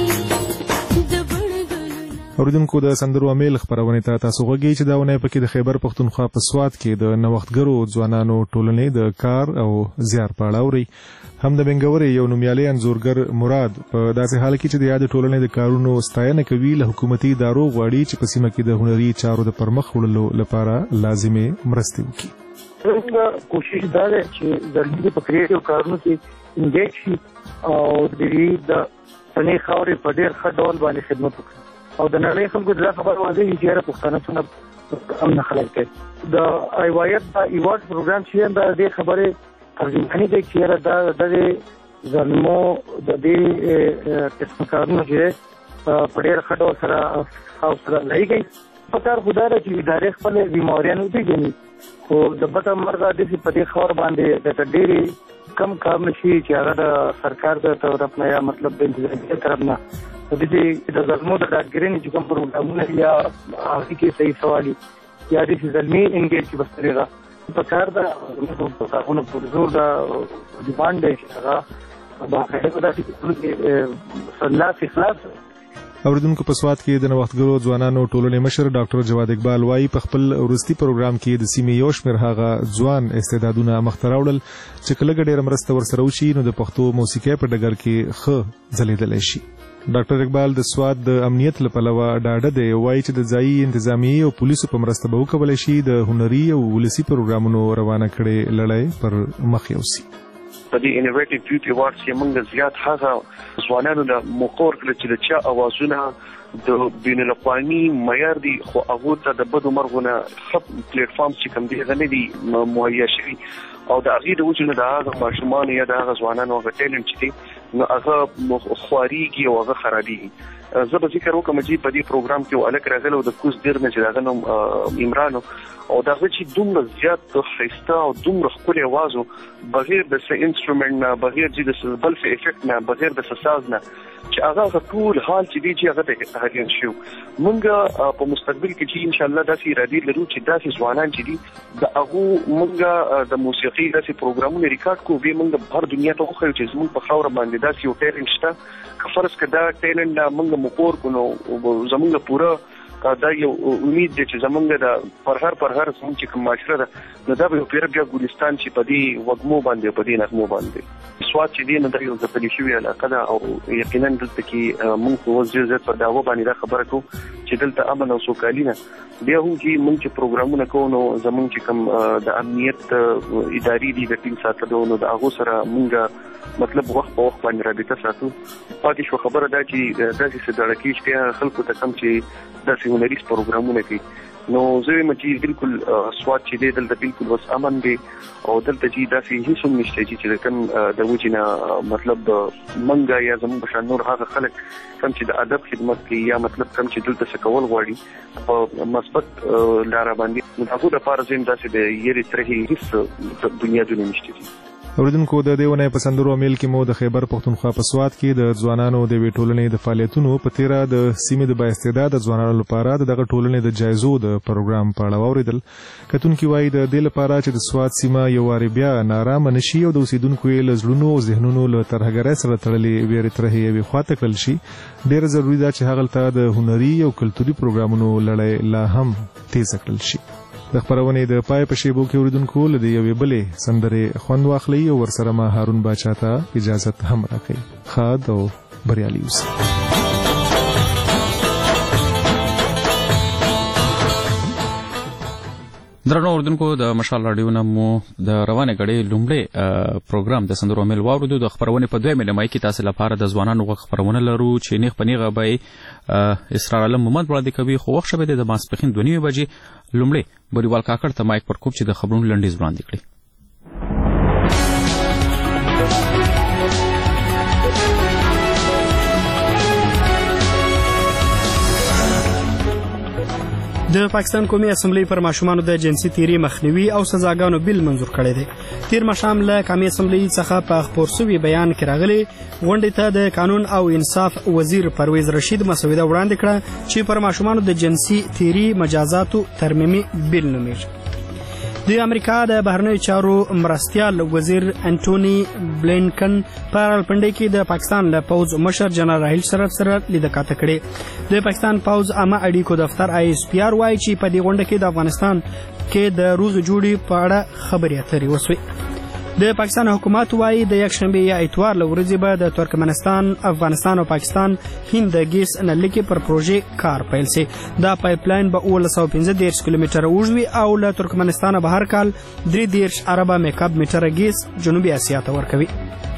اوریدونکو د سندرو امیل خبرونه ته تاسو غوږی چې داونه پکې د خیبر پختونخوا په سواد کې د نوښتګرو ځوانانو ټولنې د کار او زیار په اړه اوري. هم د بنګوري یو نومیالي انزورګر مراد په داسې حال کې چې د یاد ټولنې د کارونو ستاینه کوي له حکومتي ادارو غواړي چې په سیمه کې د هنري چارو د پرمخ وړلو لپاره لازمي مرستې وکړي. څنګه کوشش دا ده چې د دې په کریټیو کارونو کې انګیج شي او د دې د پنې خاورې په ډېر ښه ډول باندې خدمت وکړي او د نړۍ خلکو د خبر واځي چې هر پښتانه څنګه هم نه خلک کوي. د ایوایت د ایوارډ پروګرام چې د خبره ترجمه دي چې دا د ظلمو د دې قسم کارونه چې په ډېر ښه ډول سره او سره لایږي پکار خدای چې ادارې خپل بیماریانو دي ګني خو د بټه مرګ د دې په دې خبر باندې د ډېری کم کار نشي چې هغه د سرکار د طرف نه یا مطلب د انتظامیه طرف نه د دې د ظلمو د ډاګرین چې کوم پروګرامونه یا هغه کې صحیح سوالي یا د ظلمي انګیج کې بستريغه په کار دا په کارونو په زور دا ډیماند دی هغه باندې دا چې صلاح اخلاص. اوریدونکو په سواد کې د نوښتګرو ځوانانو ټولنې مشر ډاکټر جواد اقبال وايي په خپل ورستي پروګرام کې د سیمې یو شمېر هغه ځوان استعدادونه مخته راوړل چې کله ډېره مرسته ورسره وشي نو د پښتو موسیقۍ په ډګر کې ښه ځلېدلی شي. ډاکټر اقبال د سواد د امنیت لپاره ډاډه دی وایي چې د ځایي انتظامیې او پولیسو په مرسته به وکولای شي د هنري او ولسي پروګرامونو روانه کړې لړۍ پر مخ یوسي. په دې انوویټیو یوت ایوارډز کې موږ زیات هغه ځوانانو د مقور کړ چې د چا اوازونه د بین الاقوامي معیار دي خو هغه ته د بدو مرغونه خپ پلیټ فارم چې کوم دي غنې دي مهیا شوي او د هغه د وجود د هغه ماشومان یا د هغه ځوانانو هغه ټیلنټ چې دي نو هغه خواريږي او هغه خرابيږي. زه به ذکر وکم چې په دې پروګرام کې الک راغلو د کوس ډیر نه چې داغه نوم عمرانو او داغه چې دومره زیات خسته او دومره خپل आवाज بغیر د انسټرومنت نه بغیر د بل څه افیکټ نه بغیر د ساز نه چې هغه ټول حال چې دی چې هغه ته هغه شو مونږ په مستقبل کې چې ان شاء الله داسې ارادي لرو چې داسې ځوانان چې دي د هغه مونږ د موسیقي داسې پروګرامونه ریکارډ کوو به مونږ بهر دنیا ته خو چې زموږ په خاور باندې داسې یو ټیلنټ شته فرض کړه ټیلنټ مونږ مکور کو نو زموږ پورا دا یو امید دی چې زمونږ د پر هر څومره چې کوم معاشره ده نو دا به پیر بیا ګلستان چې په دې وګمو باندې په دې نغمو باندې سواد چې دی نو دا یو د پلیشوي علاقه ده او یقینا دلته کې موږ په وځي په داوا باندې دا خبره کوو چې دلته امن او سوکالي نه بیا هم چې موږ چې پروګرامونه کوو نو زمونږ چې کوم د امنیت اداري دي د ټیم ساتلو نو دا هغه سره موږ مطلب وخت په وخت باندې رابطه ساتو. پاتې شو خبره دا چې داسې سدړکیش کې خلکو ته کم چې داسې هنري پروګرامونه کوي نو زه مچې بالکل سواد چې دی دلته بالکل وس امن دی او دلته چې داسې هیڅ هم نشته چې کوم د وجینا مطلب منګه یا زموږ بشان نور هغه خلک کم چې د ادب خدمت کوي یا مطلب کم چې دلته څه کول غواړي په مثبت لار باندې هغه د فارز هم داسې د یری ترې هیڅ دنیا دونه نشته. اوریدونکو د دیونه په سندرو میل کې مو د خیبر پختونخوا په سواد کې د ځوانانو د وی ټولنې د فعالیتونو په تیرا د سیمې د بااستعداد ځوانانو لپاره دغه ټولنې د جایزو د پروګرام په اړه اوریدل. کتونکو وایي د دې لپاره چې د سواد سیمه یو واری بیا نارامه نشي او د اوسیدونکو له زړونو او ذهنونو له ترهګرۍ سره تړلې ویری ترهې وي خواته کړل شي ډېر ضروری ده چې هغه ته د هنري او کلتوري پروګرامونو لړۍ لا هم تیز کړل شي. د خبرونې د پای په شیبو کې اوریدونکو له یوې بلې سندرې خوند واخلي او ورسره ما هارون باچا ته اجازه هم راکړي. خاد او بریالي اوسئ. درنو اوردونکو د مشال رادیو نمو د روانه غړي لومړی پروګرام د سندرو مل واورو د خبرونه په 2 مې کې تاسو لپاره د ځوانانو خبرونه لرو چې نیغ پنیغه به اسرار علم محمد وړاندې کوي خو وخت شبه د ماسپخین 2:30 بجې لومړی بریوال کاکړ ته مایک پر کوب چې د خبرونو لنډیز وړاندې کړي. د پاکستان قومي اسمبلی پر ماشومانو د جنسي تیری مخنیوي او سزاګانو بیل منظور کړی دی. تیر مشام له قومي اسمبلی څخه په خبر شوی بیان کې راغلی غونډې ته د قانون او انصاف وزیر پرویز رشید مسوده وړاندې کړه چې پر ماشومانو د جنسي تیری مجازاتو ترمیمي بیل نومیږي. د امریکا د بهرنیو چارو مرستیال وزیر انټونی بلینکن په راولپنډۍ کې د پاکستان له پوځ مشر جنرال راحیل شریف سره لیدکاته کړې. د پاکستان پوځ عامه اړیکو دفتر ISPR وایي چې په دې غونډه کې د افغانستان کې د روغې جوړې په اړه خبرې اترې وسوې. د پاکستان حکومت وایي د یکشنبه یا اتوار له ورځې به د ترکمنستان، افغانستان او پاکستان هند د ګیس نلکې پر پروژې کار پیل سي. دا پایپ لاین به 1915 کیلومتره اوږد وي او له ترکمنستان به هر کال 3 اربه میکاب متره ګیس جنوبي اسیا ته ورکوي.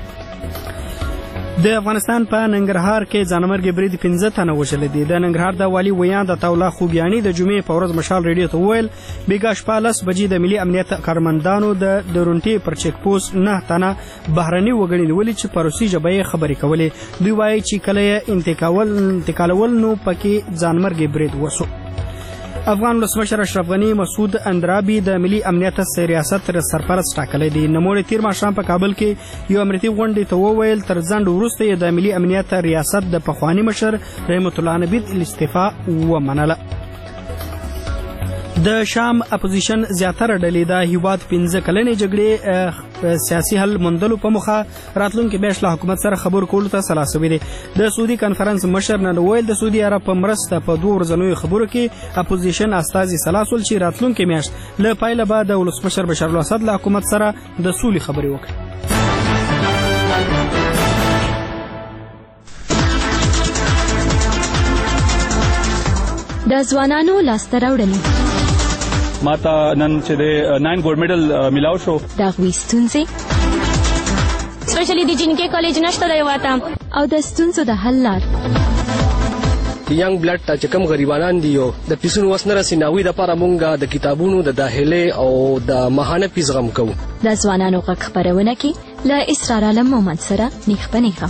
د افغانستان په ننګرهار کې ځانمرګي برید 15 تنه وژل دي. د ننګرهار د والي ویاند عطاالله خوګیاني د جمعې په ورځ مشال ریډیو ته وویل بیګا شپه 10 بجې د ملي امنیت کارمندانو د درونټي پر چیک پوسټ 9 تنه بهرني وګړي نیولي چې په روسي ژبه یې خبرې کولې. دوی وایي چې کله یې انتقالول نو پکې ځانمرګي برید وسو. افغان ولسمشر اشرف غنی مسعود اندرابي د ملي امنیت ریاست سرپرست ټاکلی دی. نوموړي تیر ماښام په کابل کې یو امنیتي غونډې ته وویل تر ځنډ وروسته یې د ملي امنیت ریاست د پخواني مشر رحمت الله نبید استعفا ومنله. د شام اپوزیشن زیاتره ډلې د هیواد 15 کلنې جګړې سیاسي حل موندلو په موخه راتلونکي میاشت له حکومت سره خبرو کولو ته سلا سوي دي. د سعودي کنفرانس مشر نن ویل د سعودي عرب په مرسته په 2 ورځنیو خبرو کې اپوزیشن استازي سلا سول چې راتلونکي میاشت له پایله به د ولسمشر بشار الاسد له حکومت سره د سولې خبرې وکړي. د ځوانانو لاسته راوړنې ماته نن چې د 9 ګولډ میډل ملاو شو. د هغوی ستونزې سپیشلی د جنکې کالج نشته دی واته او د ستونزو د حل لار. ینګ بلډ ته چې کوم غریبانان دي او د پیسونو وس نه رسي ناوی دپاره مونږ د کتابونو د داخلې او د ماهانه فیس غم کوو. د ځوانانو غږ خپرونه کې له اسرار عالم مومند سره نیغ په نیغه.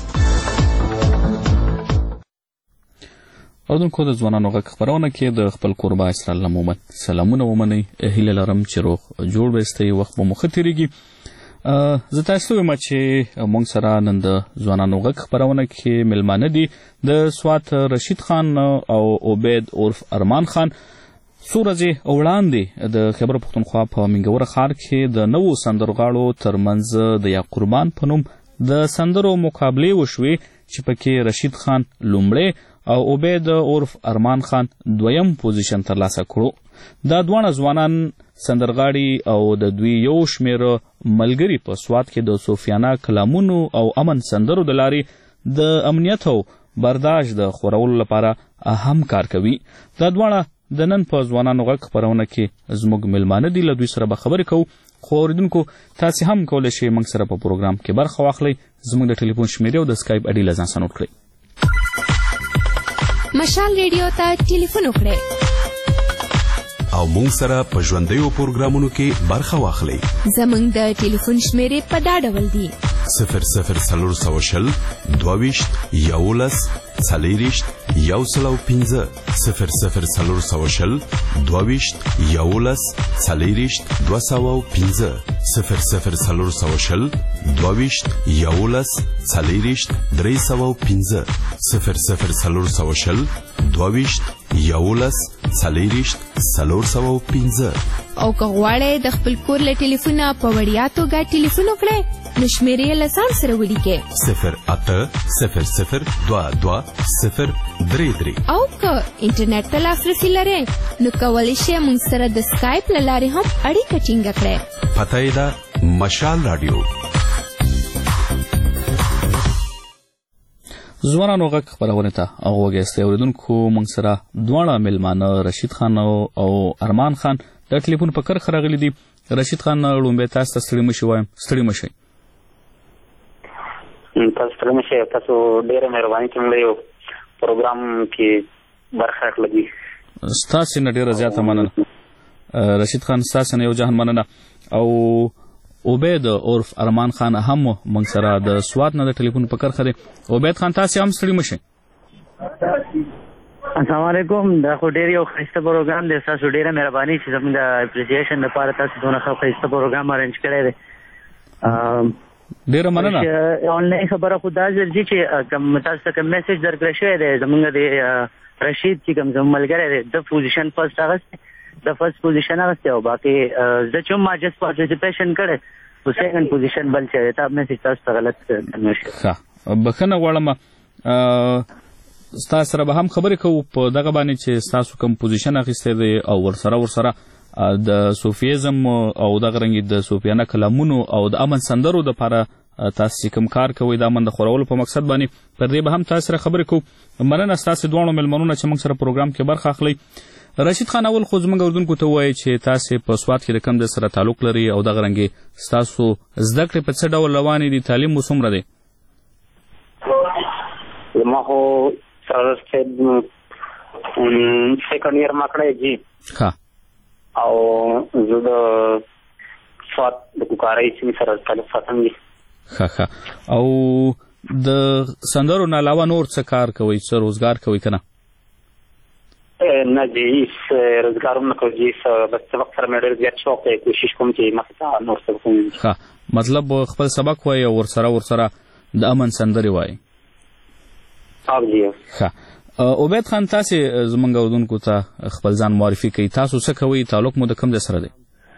اردوونکو د ځوانانو غږ خپرونه کې د خپل کوربه اسرار عالم مومند سلامونه ومنئ. هیله لرم چې روغ جوړ به استئ، وخت به مو ښه تېرېږي. زه تاسو ته وایم چې موږ سره نن د ځوانانو غږ خپرونه کې میلمانه دي د سوات رشید خان او عبید عرف ارمان خان. څو ورځې وړاندې د خیبر پښتونخوا په منګوره ښار کې د نوو سندرغاړو ترمنځ د یا قربان په نوم د سندرو مقابلې وشوې چې پکې رشید خان لومړی او عبید عرف ارمان خان دویم پوزیشن ترلاسه کړو. دا دواړه ځوانان سندرغاړي او د دوی یو شمېر ملګري په سوات کې د صوفیانه کلامونو او امن سندرو د لارې د امنیت او برداشت د خورولو لپاره اهم کار کوي. دا دواړه د نن په ځوانانو غږ خپرونه کې زموږ میلمانه دي. له دوی سره به خبرې کوو. خو اوریدونکو تاسې هم کولی شئ موږ سره په پروګرام کې برخه واخلئ. زموږ د ټلیفون شمیرې او د سکایپ اډي له ځان سره نوټ کړئ. مشال ریډیو ته ټلیفون وکړئ او موږ سره په ژوندیو پروګرامونو کې برخه واخلئ. زموږ د ټلیفون شمیرې په دا ډول دي: 00 22 11 40 105 00 22 11 40 205 00 22 11 40 305 00 22 11 40 305. او که غواړئ د خپل کور له ټلیفونه په وړیا توګه ټلیفون وکړئ نو شمیرې یې له ځان سره ولیکئ 0800 22 033. او که انټرنیټ ته لاسرسي لرئ نو کولی شئ موږ سره د سکایپ له لارې هم اړیکه ټینګه کړئ. پته یې ده مشال راډیو. ځوانانو غږ خپرونې ته غوږ ایستی. اورېدونکو موږ سره دواړه میلمانه رشید خان او ارمان خان د ټلیفون په کرښه راغلي دي. رشید خان لومړی تاسو ته ستړي مشئ وایم. ستړي مشئ. تاسو ستړي مشئ. تاسو ډېره مهرباني چې موږ یو پروګرام کې برخه اخلئ. ستاسې نه ډېره زیاته مننه رشید خان. ستاسې نه یو جهان مننه. او عبید عرف ارمان خان هم موږ سره د سوات نه د ټلیفون په کرښه دی. عبید خان تاسې هم ستړي مشئ. السلام علیکم. دا خو ډېر یو ښایسته پروګرام دی. ستاسو ډېره مهرباني چې زموږ د اپریسیشن لپاره تاسو دونه ښه ښایسته پروګرام ارینج کړی دی. ډېره مننه. آنلاین خبره خو دا ځي چې کوم تاسو ته کوم میسج درکړی شوی دی زموږ د رشید چې کوم زموږ ملګری دی د پوزیشن فرسټ اغوستی د فرست پوزیشن اغسته او باقي زه چې ما جست پارټیسیپیشن کړی او سیکنډ پوزیشن بل چې تا مې تاسو ته غلط نشي. ښه بخنه غواړم ستاسو سره به هم خبرې کوو په دغه باندې چې ستاسو کوم پوزیشن اخیستی دی او ورسره د صوفیزم او دغه رنګې د صوفیانه کلامونو او د امن سندرو دپاره تاسو چې کوم کار کوئ د امن د خورولو په مقصد باندې پر دې به هم تاسو سره خبرې کوو. مننه ستاسو دواړو مېلمنونه چې موږ سره پروګرام کې برخه اخلئ. رشید خان اول خو زموږ اردوونکو ته ووایي چې تاسې په سوات کې د کوم ځای سره تعلق لري او دغه رنګې ستاسو زده کړې په څه ډول روانې دي، تعلیم مو څومره دی؟ زما خو سیکنډ ایئر ما کړی جی. ښه. او زه د سوات د کوکارۍ سیمې سره تعلق ساتم جی. ښه. او د سندرو نه علاوه نور څه کار کوئ، څه روزګار کوئ که نه؟ نه جی هېڅ روزګار هم نه کوم جی، بس سبق سره مې ډېر زیات شوق دی، کوشش کوم چې مخې ته نور سبق وویم. ښه. مطلب خپل سبق وایي او ورسره د امن سندرې وایي. ښه. عبید خان تاسې زموږ اردوونکو ته خپل ځان معرفي کوي، تاسو څه کوئ، تعلق مو د کوم ځای سره دی؟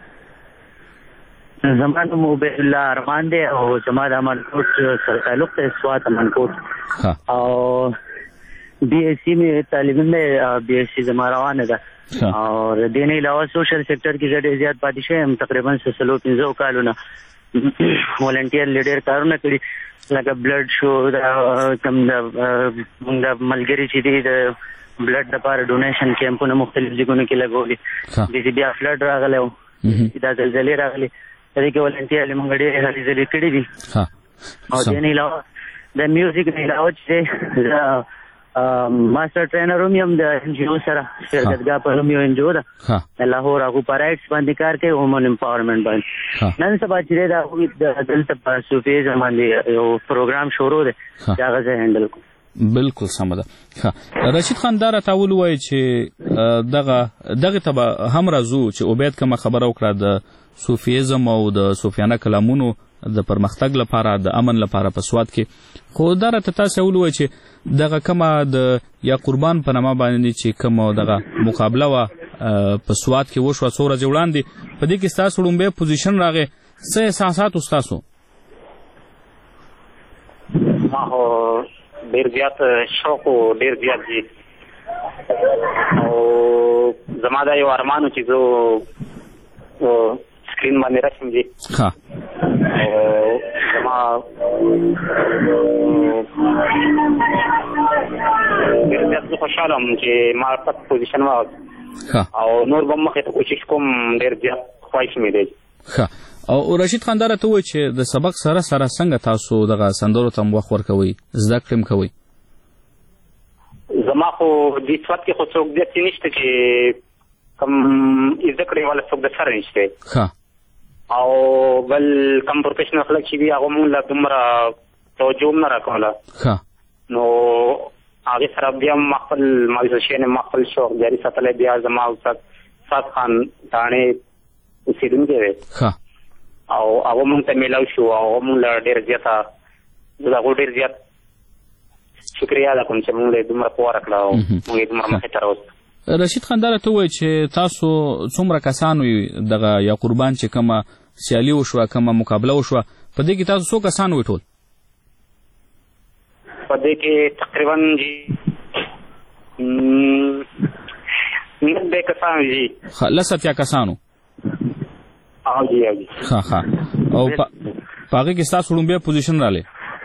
زما نوم عبید الله ارمان دی او زما د امنکوټ سره تعلق دی، سوات امنکوټ. او بی ایس سی مې تعلیم دی، بی ایس سی زما روانه ده. او د دې نه علاوه سوشل سیکټر کې ډېر زیات پاتې شوی یم، تقریبا 15 کالونه والنټیر لیډر کارونه کړي، لکه بلډ شو کوم د ملګري چې دي د بلډ لپاره ډونیشن کیمپونه مختلف ځایونو کې لګولي. داسې بیا فلډ راغلی و، دا زلزلې راغلي، په دې کې والنټیر موږ ډېرې هلې ځلې کړي دي. او دې نه علاوه د میوزیک نه علاوه چې زه ماسټر ټرینر هم یم د ان جی او سره، شرکتګاه په نوم یو ان جی او ده د لاهور، هغوی په رایټس باندې کار کوي، وومن امپاورمنټ باندې. نن سبا چې دی د هغوی دلته په صوفیزم باندې یو پروګرام شروع دی چې هغه زه هینډل کوم. بالکل سمه ده. رشید خان دا راته ووایي چې دغې ته به هم راځو چې عبید کومه خبره وکړه د صوفیزم او د صوفیانه کلامونو د پرمختګ لپاره د امن لپاره په سوات کې، خو دا راته تاسې ووایي چې دغه کومه د یا قربان په نامه باندې چې کومه دغه مقابله وه په سوات کې وشوه څو ورځې وړاندې، په دې کې ستاسو لومبی پوزیشن راغی، څه احساسات ستاسو؟ ما خو ډېر زیات شوق و، ډېر زیات جي. او زما دا یو ارمان و چې زه سکرین باندې راشم جي. زما ډېر زیات زه خوشحاله وم چې ما فرست پوزیشن واخیست او نور به مخې ته کوشش کوم، ډېر زیات خواهش مې دی. ښه. او رشید خان دا راته ووایي چې د سبق سره څنګه تاسو دغه سندرو ته هم وخت ورکوئ، زده کړې هم کوئ؟ زما خو دې سوات کې خو څوک داسې نشته چې کوم زده کړې والا څوک د سره نشته. ښه. او بل کم پروفیشنل خلک چې وي هغه مونږ له دومره توجه هم نه راکوله. ښه. نو هغې سره بیا ما خپل مایوسیشن ما خپل شوق جاري ساتلی. بیا زما استاد سعد خان تاڼې اوسېدونکی دی. ښه. او هغه مونږ ته میلاو شو او هغه مونږ له ډېر زیاته زه د هغو ډېر زیات شکریا ادا کوم چې مونږ له یې دومره پوه راکړه او مونږ یې دومره مخې ته راوست. رشید خان دا راته ووایي چې تاسو څومره کسان وي دغه یا قربان چې کومه سیالي وشوه، کومه مقابله وشوه، په دې کې تاسو څو کسان وي ټول؟ په دې کې تقریبا 90 کسان وي. 10 کسانو. جی. ښه. او په هغې کې ستاسو لومبی پوزیشن رالی؟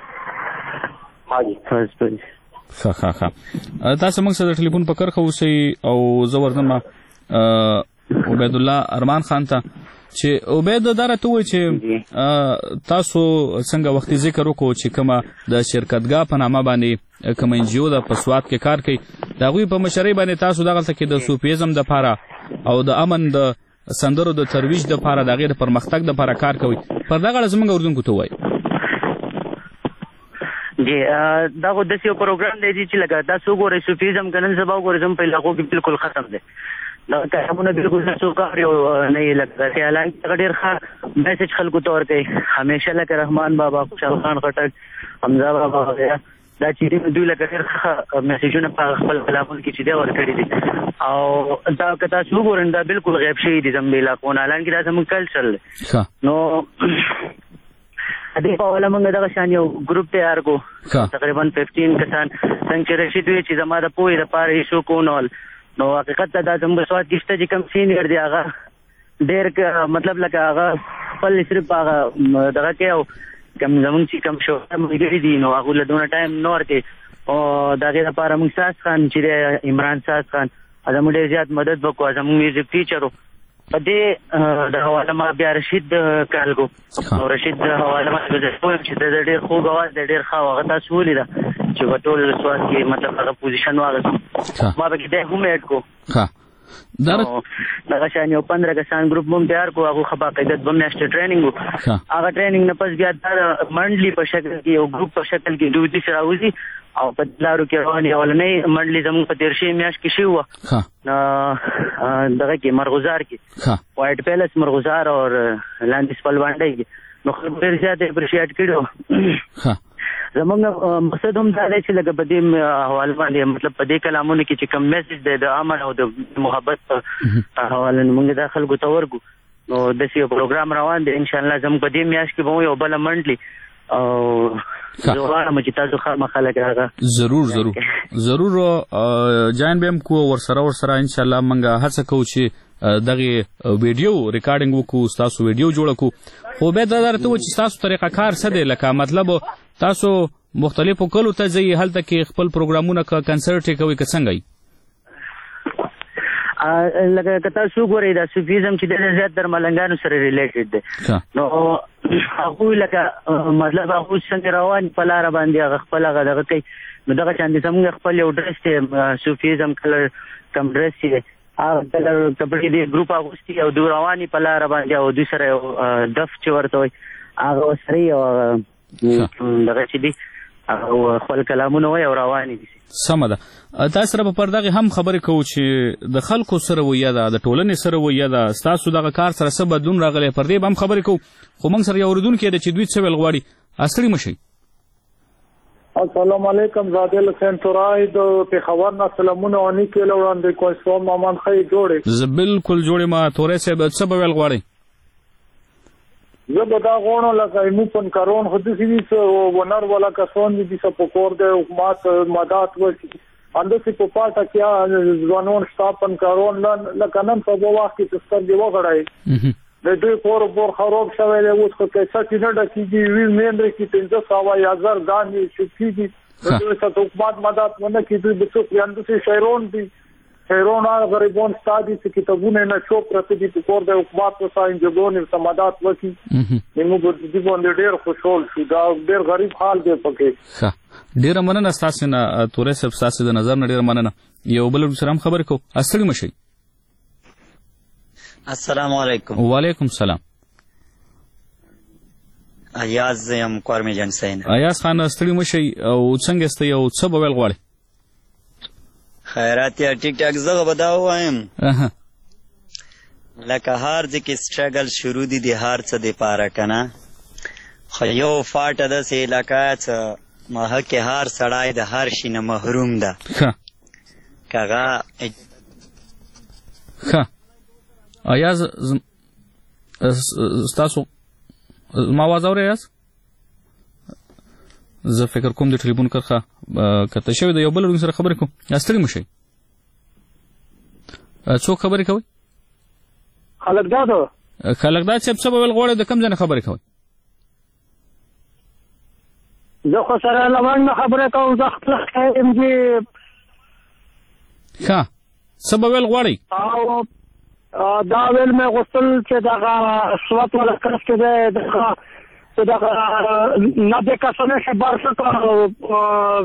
ښه. تاسو موږ سره د ټلیفون په کرښه اوسئ او زه ورځم عبید الله ارمان خان ته چې عبید دا راته ووایي چې تاسو څنګه وختي ذکر وکړو چې کومه د شرکتګاه په نامه باندې کومه ان جی او ده په سوات کې کار کوي، د هغوی په مشرۍ باندې تاسو دغلته کې د صوفیزم دپاره او د امن د سندرو د ترویج دپاره د هغې د پرمختګ دپاره کار کوي، پر دغه اړه زموږ اردوونکو ته ووایي. جی دا خو داسې یو پروګرام دی چې لکه تاسو وګورئ صوفیزم که نن سبا وګورئ زموږ په علاقو کې بالکل ختم دی، دغه کلامونه بالکل څوک اوري او نه یې لږ داسې حالانکې هغه ډېر ښه میسج خلکو ته ورکوي. همیشه لکه رحمان بابا، خوشحال خان خټک، حمزه بابا وغیره دا چې دوی لکه ډېر ښه میسیجونه په خپل کلامونو کې چې دی ورکړي دي او دا که تاسو وګورئ دا بالکل غیب شوي دي زموږ علاقونه حالانکې دا زموږ کلچر دی نو دې په حواله موږ دغه شان یو ګروپ تیار کړو تقریبا 15 کسان څنګه چې رشید وی چې زما د پوهې دپاره یې شو کول نو حقیقت ته دا زموږ سواد کې شته چې کوم سینیر دی هغه ډېر مطلب لکه هغه خپل صرف هغه دغه کې او کوم زموږ چې کوم شو ملګري دي نو هغوی له دونه ټایم نه ورکوي او د هغې دپاره موږ ساز خان چې دی عمران ساز خان زموږ ډېر زیات مدد وکړو زموږ میوزیک ټیچر و په دې د حواله ما بیا رشید کال کړو نو رشید د حواله ما زه وایم چې د ډېر خوږ اواز دی ډېر ښه او هغه تاسو ولیده چې په ټول سواد کې مطلب هغه پوزیشن واخیستم ما پکې دی هم ایډ کړو دغه شان یو 15 کسان ګروپ هم تیار کړو هغه خبا قیدت به میاشتې ټریننګ وو هغه ټریننګ نه پس بیا دا منډلي په شکل کې یو ګروپ په شکل کې دوی دې سره راوځي او په لارو کې روانې اولنۍ منډلي زموږ په تېر شوې میاشت کې شوې وه دغه کې مرغوزار کې وایټ پیلس مرغوزار او لاندې سپلوانډۍ کې نو خلکو ډېر زیات اپریشیټ کړي زموږ مقصد هم دا دی چې لکه په دې حواله باندې مطلب په دې کلامونو کې چې کوم میسج دی د امن او د محبت په حواله موږ دا خلکو ته ورکو نو داسې یو پروګرام روان دی انشاءالله زموږ په دې میاشت کې به یو بله منډلي او زه غواړم چې تاسو خامخا لکه هغه ضرور جان به هم کو ورسره انشاءالله موږ هڅه کوو چې دغه ویډیو ریکارډینګ وکړو ستاسو ویډیو جوړه کړو خو بیا دا درته و چې ستاسو طریقه کار څه دی لکه مطلب تاسو مختلفو کلو ته ځئ هلته کې خپل پروګرامونه کنسرټ یې کوئ که څنګه یې لکه که تاسو وګورئ دا صوفیزم چې دی زیات تر ملنګانو سره ریلیټډ دی نو هغوی لکه مطلب هغوی څنګه روان په لاره باندې هغه خپل هغه دغه کوي نو دغه شان دي زموږ خپل یو ډرس دی صوفیزم کلر کم ډرس چې دی هغه کلر کپړې دی ګروپ اغوستي او دوی روانې په لاره باندې او دوی سره یو دف چې ورته وایي هغه ورسره یو دغه چې دی او خپل کلامونه وایي او روانې دي سمه ده تاسو سره په دغه هم خبرې کوو چې د خلکو سره و یا د ټولنې سره و یا د ستاسو دغه کار سره څه بدلون راغلی پر دې به هم خبرې کوو خو موږ سره یو اورېدونکی دی چې دوی څه ویل غواړي ستړي مه شئ السلام علیکم زادل حسین تورای د پېښور نه سلامونه او نیکې وړاندې کوم محمد خی جوړې زه بالکل جوړې ما تورې صاحب څه به ویل غواړئ زه به دا غواړم لکه زموږ فنکاران خو داسې دي چې ونر والا کسان دي چې په کور د حکومت مدد وکړي همداسې په پاټه کې ځوانان شته فنکاران لکه نن سبا وخت کې چې سترګې وغړوي د دوی کور خراب شوی دی اوس خو پیسه چې نه ډکېږي وي میندرې کې 500 یا 1000 دانې شوکېږي د دوی سره حکومت مدد ونه کړي دوی به څوک همداسې شاعران دي شاعران هغه غریبان ستا دي چې کتابونه نه چوپ پرته دي په کور د حکومت په سره انجبون ورته مدد وکړي موږ په دې باندې ډېر خوشحال شو دا ډېر غریب حال دی پکې ډېره مننه ستاسو نه تورې صاحب ستاسو د نظر نه ډېره مننه یو بل سره هم خبرې کوو ستړي مه شئ السلام علیکم وعلیکم السلام ایاز یم کورمې جان سین ایاز خان ستړي مه شئ او څنګه یاست او څه به ویل غواړئ خیرات یا ټیک ټاک زه به دا ووایم لکه هر ځای کې سټرګل شروع دي د هر څه دپاره که نه خو یو فاټه داسې علاقه چې ماهه کې هر سړی د هر شي نه محروم ده که هغه ښه ایاز ستاسو ما آواز اورئ ایاز زه فکر کوم د ټلیفون کرښه کته شوې ده یو بل سره خبرې کوم ستړي مه شئ څوک خبرې کوئ خلقداد خلقداد صاحب څه به ویل غواړئ د کوم ځای نه خبرې کوئ زه خو سره لمن نه خبرې کوم زه خپله یم چې ښه څه به ویل غواړئ او دا ویل مې غوښتل چې دغه سوات والا کس کې دی دغه نبې کسانو شه برخه کړو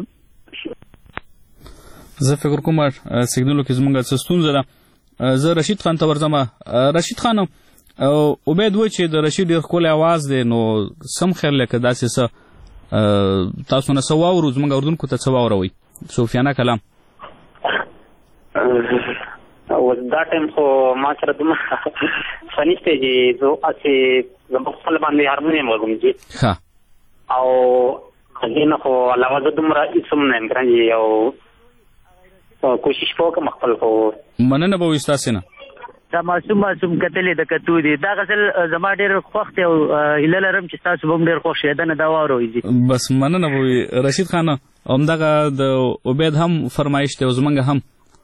زه فکر کوم سیګنالو کې زموږ څه ستونزه ده زه رشید خان ته ورځم رشید خان امید و چې د رشید ډېر ښکلی اواز دی نو سم خیر لکه داسې څه تاسو نه څه واورو زموږ اردونکو ته څه واوروئ صوفیانه کلام اوس دا ټایم خو ما سره دومره ښه نشته چې زه هسې زما خپل باندې هارمونیم وږم چې او هغې نه خو علاوه زه دومره هېڅ هم نه یم ګرانې او کوشش به وکړم خپل خو مننه به وي ستاسې نه دا معصوم کتلې د کتو دي دا غزل زما ډېر خوښ دی او هیله لرم چې ستاسو به هم ډېر خوښ شي دنه دا واورئ بس مننه به وي رشید خانه همدغه د عبید هم فرمایش دی او زمونږ هم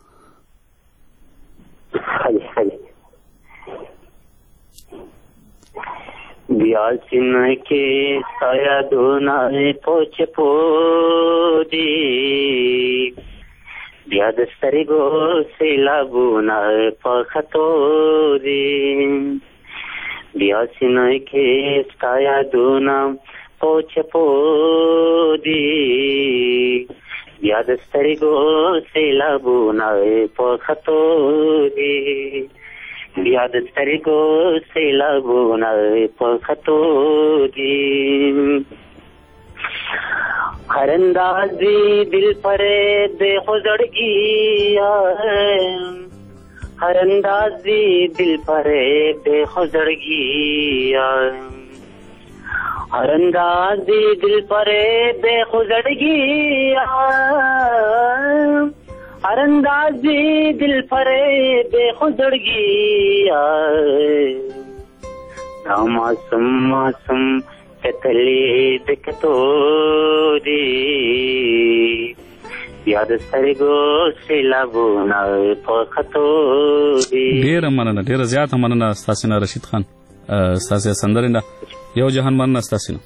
بیا سینه کې ستا یادونه پوچ پودي بیا د سترګو سیلابونه په خطو دي بیا سینه کې ستا یادونه پوچ پودي بیا د سترګو سیلابونه په خطو دي بیا د سترګو سیلابونه په خطو دي هر اندازې دل پرې د خوځړګي هر اندازې دل پرې د خوځړګي هر اندازې دل پرې د خوځړګي هر اندازې دل پرې د خوځړګي دا معصوم کتلې د کتو دي بیا د سترګو سیلابونه په خطو دي ډېره مننه ډېره زیاته مننه ستاسې نه رشید خان ستاسې سندرې نه یو جهان مننه ستاسې نه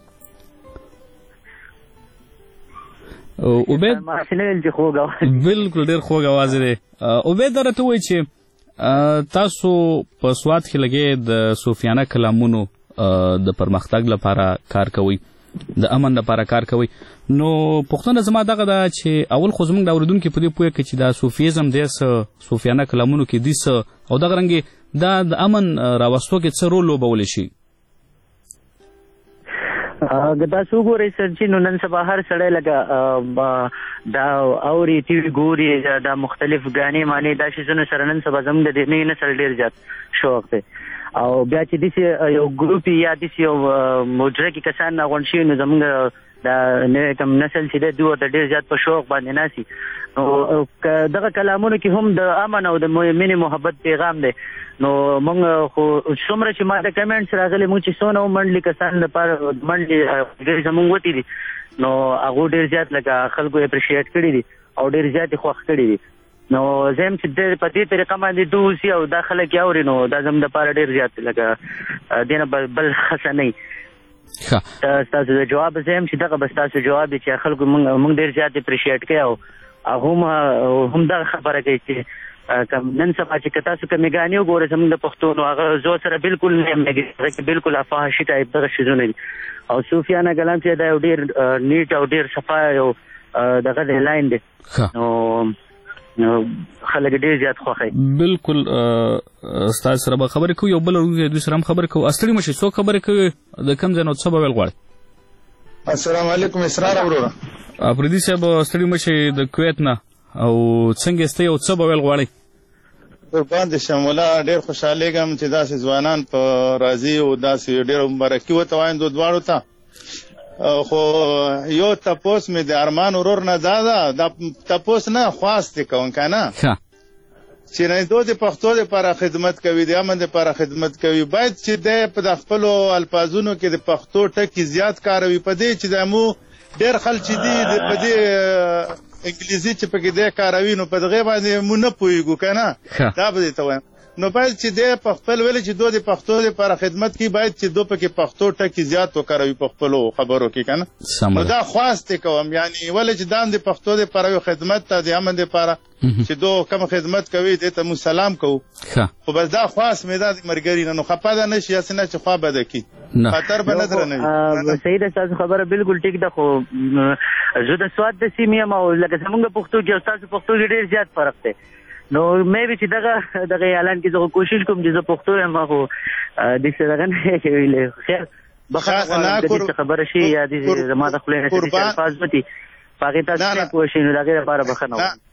عبید بالکل ډېر خوږ اواز دی عبید دا راته ووایي چې تاسو په سوات کې لګې د صوفیانه کلامونو د پرمختګ لپاره کار کوئ د امن لپاره کار کوئ نو پوښتنه زما دغه ده چې اول خو زموږ د اورېدونکي په دې پوهه کړي چې دا صوفیزم دی څه صوفیانه کلامونو کې دي څه او دغه رنګې دا د امن راوستو کې څه رول لوبولی شي دا څو ګورئ سر چې نو نن سبا هر سړی لکه دا اوري ټي وي ګوري دا مختلف ګانې معنی دا شیزونه سره نن سبا زموږ د نوي نسل ډېر زیات شوق دی او بیا چې داسې یو ګروپ یا داسې یو مجره کې کسان راغونډ شوي نو زموږ دا نوی کوم نسل چې دی دوی ورته ډېر زیات په شوق باندې ناسي نو دغه کلامونو کې هم د امن او د مینې محبت پیغام دی نو موږ خو څومره چې ما د کمنټس راغلي موږ چې څونه ومنډلي کسان لپاره منډلي ډېر زموږ وتي دي نو هغو ډېر زیات لکه خلکو اپریشیټ کړي دي او ډېر زیات یې خوښ کړي دي نو زه هم چې په دې طریقه باندې دوسي او دا خلک یې اوري نو دا زموږ دپاره ډېر زیات لکه دې نه بل ښه نه وي ستاسو د جواب زه هم چې دغه به ستاسو جواب دی چې خلکو موږ ډېر زیات اپریشیټ کوي او هم دغه خبره کوي چې نن سبا چې که تاسو کومې ګانې وګورئ زموږ د پښتو نو هغه زور سره بالکل نه میږي هغه کې بالکل افحاشي ټایپ دغه شیزونه دي او صوفیانه کلام چې دا یو ډېر نیټ او ډېر صفا یو دغه دی لاین دی نو خلک ډېر زیات خوښوي بالکل ستاسو سره به خبرې کوو یو بل دوی سره هم خبرې کوو ستړي مه شئ څوک خبرې کوي د کوم ځای نه څه به ویل غواړئ السلام علیکم اسرار وروره افریدي صاحب ستړي مه شئ د کویت نه او څنګه یاستئ او څه به ویل غواړئ قربان دې شم ولا ډېر خوشحالېږم چې داسې ځوانان په راځي او داسې ډېره مبارکي ورته وایم دواړو ته خو یو تپوس مې د ارمان ورور نه دا تپوس نه خواست یې کوم که نه چې رنځدو د پښتو دپاره خدمت کوي د امن دپاره خدمت کوي باید چې دی په د خپلو الفاظونو کې د پښتو ټکي زیات کاروي په دې چې زمو ډېر خلک چې دي په دې انګلیزي چې پکې دی کاروي نو په دغې باندې مو نه پوهېږو که نه دا به دې ته وایم نو باید چې دی په خپل ولې چې دو د پښتو دپاره خدمت کوي باید چې دو پکې پښتو ټکي زیات وکاروي په خپلو خبرو کې که نه نو دا خواست یې کوم یعنې ولې چې دا د پښتو دپاره یو خدمت ته د امن دپاره چې دو کوم خدمت کوي دې ته مو سلام کوو خو بس دا خواست مې دا د ملګري نه نو خفه ده نه شي هسې نه چې خوا بده کړي خطر به نه درنوي صحیح ده ستاسو خبره بالکل ټیک ده خو زه د سوات د سیمې یم او لکه زمونږ پښتو کې او ستاسو پښتو کې ډېر زیات فرق دی نو مې وی چې دغه اعلان کې زه کوشش کوم چې زه پښتو یم خو داسې دغه نه کوي خیر بخښنه غواړم د خبره شي یا د زما د خولې نه چې الفاظ وتي په هغې تاسو نه پوه شئ نو د هغې لپاره بخښنه غواړم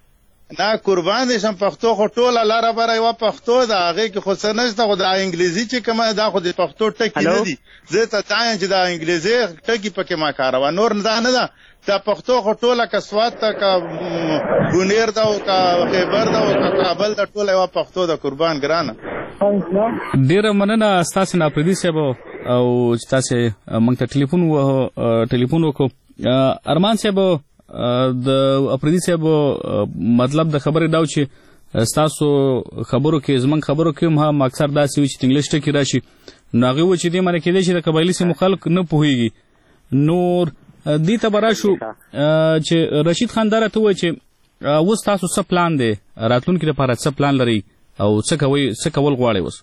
نه قربان دي شم پښتو خو ټوله لاره بره یوه پښتو ده هغې کې خو څه نشته خو دا انګلیزي چې کومه دا خو د پښتو ټکي نه دي زه ته تا یم چې دا انګلیزي ټکي پکې ما کاروه نور دا نه ده دا پښتو خو ټوله که سوات ته که بونیر ده او که خیبر ده او که کابل ده ټوله یوه پښتو ده قربان ګرانه ډېره مننه ستاسې نه افریدي صاحب او چې تاسې موږ ته ټلیفون وکړو ارمان صاحب د افریدي صاحب مطلب د خبرې دا و چې ستاسو خبرو کې زموږ خبرو کې هم اکثر داسې وي چې د انګلیش ټکي راشي نو هغې وویل چې دې معنی کېدی چې د قبایلي سیمو خلک نه پوهېږي نور دې ته به راشو چې رشید خان دا راته ووایي چې اوس تاسو څه پلان دی راتلونکي لپاره څه پلان لرئ او څه کول غواړئ اوس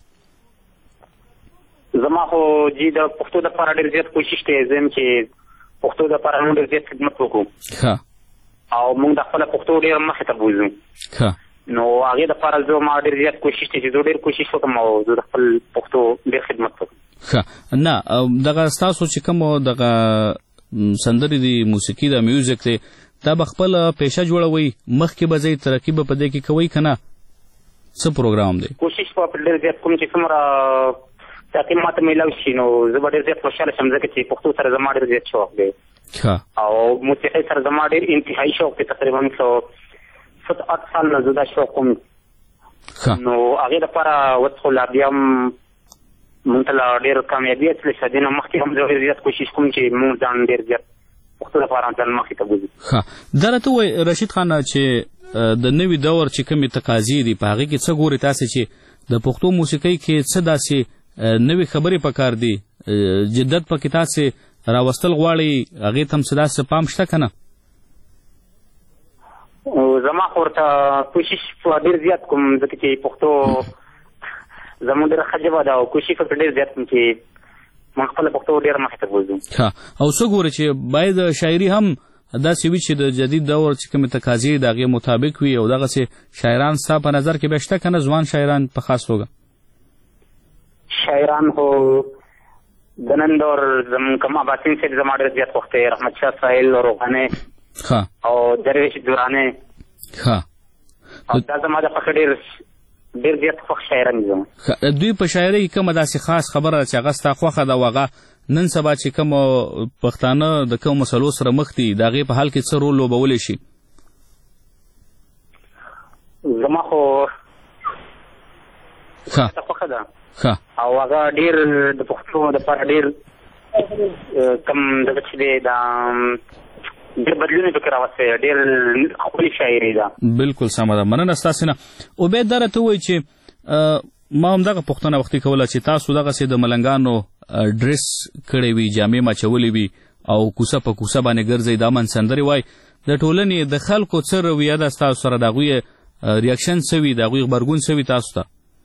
زما خو جی د پښتو دپاره ډېر زیات کوشش دی زه یم چې پښتو دپاره موږ ډېر زیات خدمت وکړو او موږ د خپله پښتو ډېر مخې ته بوځو نو هغې دپاره زه ما ډېر زیات کوشش دی چې زه ډېر کوشش وکړم او زه د خپل پښتو ډېر خدمت وکړم نه دغه ستاسو چې کوم دغه سندرې دي موسیقي ده میوزیک دی دا به خپله پیشه جوړوئ مخکې به ځئ ترقي به په دې کې کوئ که نه څه پروګرام دی کوشش به ډېر زیات کوم چې څومره تاکي ماته میلاو شي نو زه به ډېر زیات خوشحاله شم ځکه چې پښتو سره زما ډېر زیات شوق دی او موسیقۍ سره زما ډېر انتهایي شوق دی تقریبا 7-8 سال نه زه دا شوق کوم نو هغې دپاره اوس خو لا بیا هم مونږ ته لا ډېر کامیابي اصلي شه دې نه مخکې هم زه ډېر زیات کوشش کوم چې مونږ ځان ډېر زیات پښتو لپاره ځان مخکې ته بوځو دا راته ووایي رشید خان چې د نوي دور چې کومې تقاضې دي په هغې کې څه ګورې تاسې چې د پښتو موسیقۍ کې څه داسې نوې خبرې پکار دي جدت پکې تاسې راوستل غواړئ هغې ته هم څه داسې پام شته که نه زما خو ورته کوشش ډېر زیات کوم ځکه چې پښتو زموږ ډېره ښه ژبه ده او کوشش ورته ډېر زیات کوم چې موږ خپله پښتو ډېره مخې ته بوځو او څه ګورې چې باید شاعري هم داسې وي چې د جدید دور چې کومې تقاضې د هغې مطابق وي او دغسې شاعران ستا په نظر کې بیا شته که نه ځوان شاعران په خاص توګه شاعران خو د نن دور زموږ کوم اباسین صاحب زما ډېر زیات خوښ دی رحمت شاه ساحل روغانې او درویش درانې او دا زما د خوښې ډېر زیات خوښ شاعران دي زما دوی په شاعرۍ کې کومه داسې خاص خبره ده چې هغه ستا خوښه ده او هغه نن سبا چې کوم پښتانه د کوم مسلو سره مخ دي د هغې په حال کې څه رول لوبولی شي زما خو خوښه ده او هغه ډېر د پښتو دپاره ډېر کم دغه چې دی دا ډېر بدلون پکې راوستی ډېر ښکلې شاعري ده بلکل سمه ده مننه ستاسې نه عبید دا راته ووایي چې ما هم دغه پوښتنه وختي کوله چې تاسو دغسې د ملنګانو ډریس کړی وي جامې مچولې وي او کوڅه په کوڅه باندې ګرځئ دا من سندرې وایي د ټولنې د خلکو څه رویه ده ستاسو سره د هغوی ریاکشن څه وي د هغوی غبرګون څه وي تاسو ته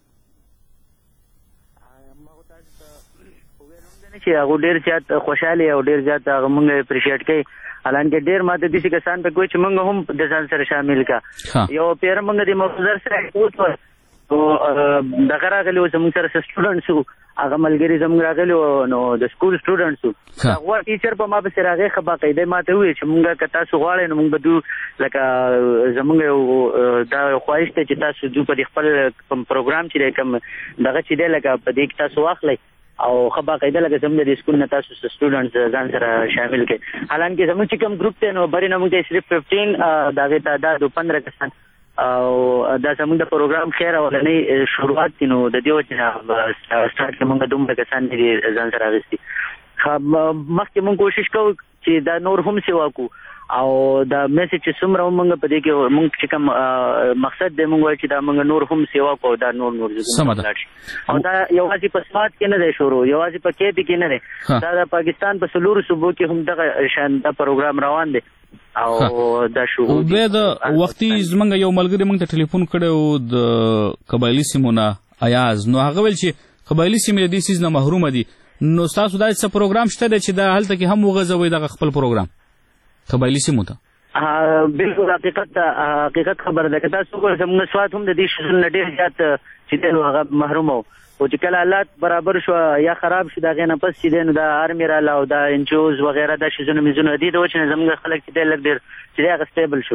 چې هغه ډېر زیات خوشحالي او ډېر زیات هغه موږ اپریشیټ کوي حالانکه ډېر ماته داسې کسان په کوي چې موږ هم د ځان سره شامل کا یو پیر موږ د مفضل سره وو او دغه راغلي وو زموږ سره سټوډنټس وو هغه ملګري زموږ راغلي وو نو د سکول سټوډنټس وو هغه ټیچر په ما پسې راغی ښه باقاعده ماته وویل چې موږ که تاسو غواړئ نو موږ به دو لکه زموږ دا خواهش دی چې تاسو دو په خپل پروګرام چې دی کوم دغه چې دی لکه په دې کې تاسو واخلئ او ښه باقاعده لکه زموږ د سکول نه تاسو سټوډنټس ځان سره شامل کړئ حالانکه زموږ چې کوم ګروپ دی نو برې نه موږ صرف 15 د هغې تعداد 15 کسان او دا زموږ د پروګرام خیر اولنۍ شروعات دي نو د دې وجې نه سټارټ کې موږ دومره کسان دي ځان سره اخیستي مخکې موږ کوشش کوو چې دا نور هم سیوا کړو او دا میسج چې څومره موږ په دې کې موږ چې کوم مقصد دی موږ وایو چې دا موږ نور هم سیوا کوو دا نور او دا یوازې په سماعت کې نه دی شروع یوازې په کیپي کې نه دی دا د پاکستان په څلورو صوبو کې هم دغه شان دا پروګرام روان دی او دا شو عبید وختي زمونږ یو ملګري موږ ته ټلیفون کړی و د قبایلي سیمو نه ایاز نو هغه ویل چې قبایلي سیمې د دې څیز نه محرومه دي نو ستاسو دا څه پروګرام شته دی چې دا هلته کې هم وغځوئ دغه خپل پروګرام قبایلي سیمو ته بالکل حقیقت خبره ده که تاسو وګورئ زموږ سوات هم د دې شیزونو نه ډېر زیات چې دی نو هغه محروم و او چې کله حالات برابر شو یا خراب شو د هغې نه پس چې دی نو دا آرمي راله او دا انجوز وغیره دا شیزونه میزونه دي د وجې نه زموږ خلک چې دی لږ ډېر چې دی هغه سټیبل شو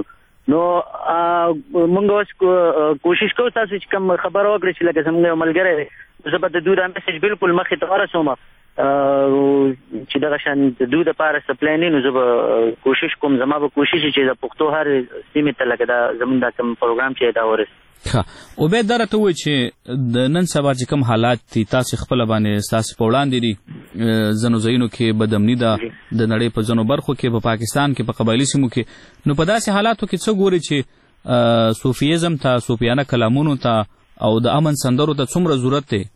نو موږ اوس کوشش کوو تاسو چې کوم خبر وکړئ چې لکه زموږ یو ملګری دی زه به د دوی دا میسج بالکل مخې ته ورسوم چې دغه شان د دوی دپاره سپلی نه نو زه به کوشش کوم زما به کوشش چې د پښتو هر سیمې ته لکه دا زموږ دا کوم پروګرام چې دا ورسي. عبید دا راته ووایي چې د نن سبا چې کوم حالات دي تاسې خپله باندې ستاسې په وړاندې دي ځینو ځایونو کې بدامني ده د نړۍ په ځینو برخو کې په پاکستان کې په قبایلي سیمو کې نو په داسې حالاتو کې څه ګوري چې صوفیزم ته صوفیانه کلامونو ته او د امن سندرو ته څومره ضرورت دی؟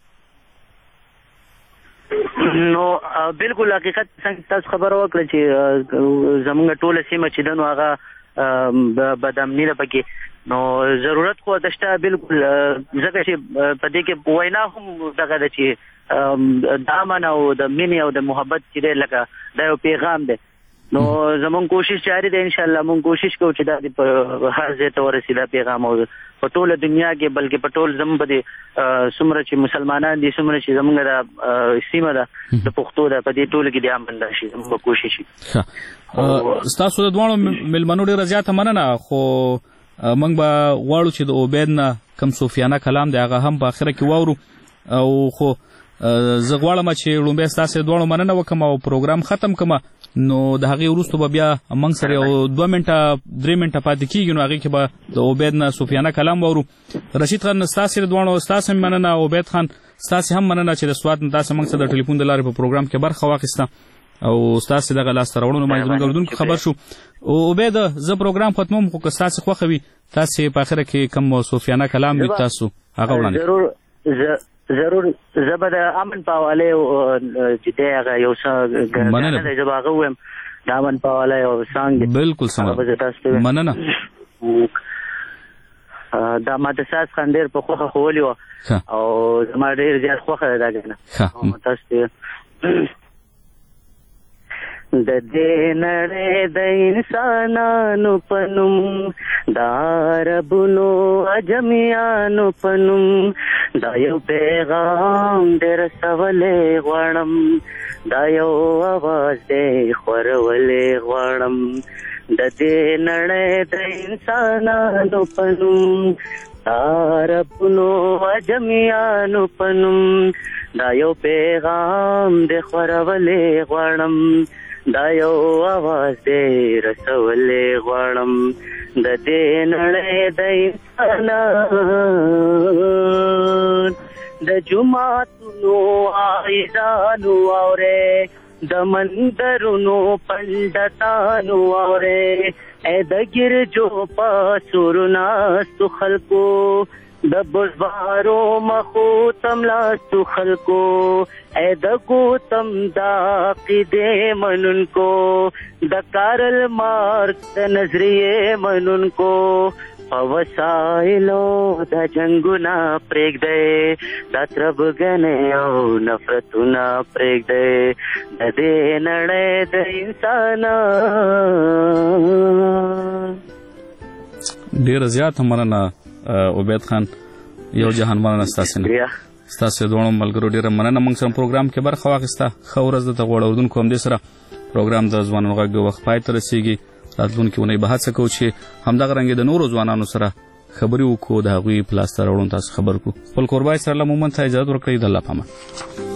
نو بالکل حقیقت څنګه تاسو خبره وکړه چې زموږ ټوله سیمه چې ده نو هغه بدامني ده پکې نو ضرورت خو ده شته بالکل ځکه چې په دې کې وینا هم دغه ده چې د امن او د مینې او د محبت چې دی لکه دا یو پیغام دی نو زمونږ کوشش جاری دی انشاءالله مونږ کوشش کوو چې دا په هر ځای ته ورسي دا پیغام او په ټوله دنیا کې بلکې په ټول زموږ په دې څومره چې مسلمانان دي څومره چې زموږ دا سیمه ده د پښتو ده په دې ټوله کې د امن راشي زموږ کوشش وي. ستاسو د دواړو مېلمنو ډېره زیاته مننه خو موږ به غواړو چې د عبید نه کوم صوفیانه کلام دی هغه هم په اخره کې واورو او خو زه غواړم چې لومبی ستاسې دواړو مننه وکړم او پروګرام ختم کړم نو د هغې وروسته به بیا موږ سره یو 2 منټه 3 منټه پاتې کېږي نو هغې کې به د عبید نه صوفیانه کلام واورو. رشید خان ستاسې دواړو ستاسې مننه عبید خان ستاسې هم مننه چې د سوات نه تاسې موږ سره د ټلیفون د لارې په پروګرام کې برخه واخیسته او ستاسې دغه لاسته راوړنو باندې زموږ اورېدونکو خبر شو. عبید زه پروګرام ختموم خو که ستاسې خوښه وي تاسې په اخره کې کوم صوفیانه کلام وي تاسو هغه وړاندې. ضرور زه به د امن په حواله چې دی هغه یو څه ګرانه دی زه به هغه ووایم د امن په حواله یو سانګ دی. بالکل سم مننه. دا ماته ساز خان ډېر په خوښه ښوولي وه او زما ډېر زیات خوښه ده دا ګنه تاسو ته د دې نړۍ د انسانانو په نوم د عربونو عجمیانو په نوم دا یو پیغام دې رسولی غواړم دا یو اواز دې خورولی غواړم د دې نړۍ د انسانانو په نوم د عربونو عجمیانو په نوم دا یو پیغام دې خورولی غواړم دا یو اواز دې رسولی غواړم د دې نړۍ د انسانان د جوماتونو عایزانو اورې د مندرونو پنډتانو اورې ای د ګرجو په سورو ناستو خلکو د بزبارو مخو تملاستو خلکو ای د ګوتم د عقیدې منونکو د کارل مارکس د نظریې منونکو په وسایلو د جنګونه پرېږدئ دا تربګنې او نفرتونه پرېږدئ د دې نړۍ د انسانان. ډېره زیاته مننه عبید خان یو جهان مننه ستاسې نه ستاسې دواړو ملګرو ډېره مننه موږ سره پروګرام کې برخه واخیسته ښه ورځ درته غواړو اورېدونکو همدې سره پروګرام د ځوانانو غږ وخت پای ته رسېږي راتلونکې اونۍ به هڅه کوو چې همدغه رنګې د نورو ځوانانو سره خبرې وکړو د هغوی په لاسته راوړنو تاسو خبر کړو. خپل کوربای سره له مومن ته اجازه ورکړئ د الله په امان.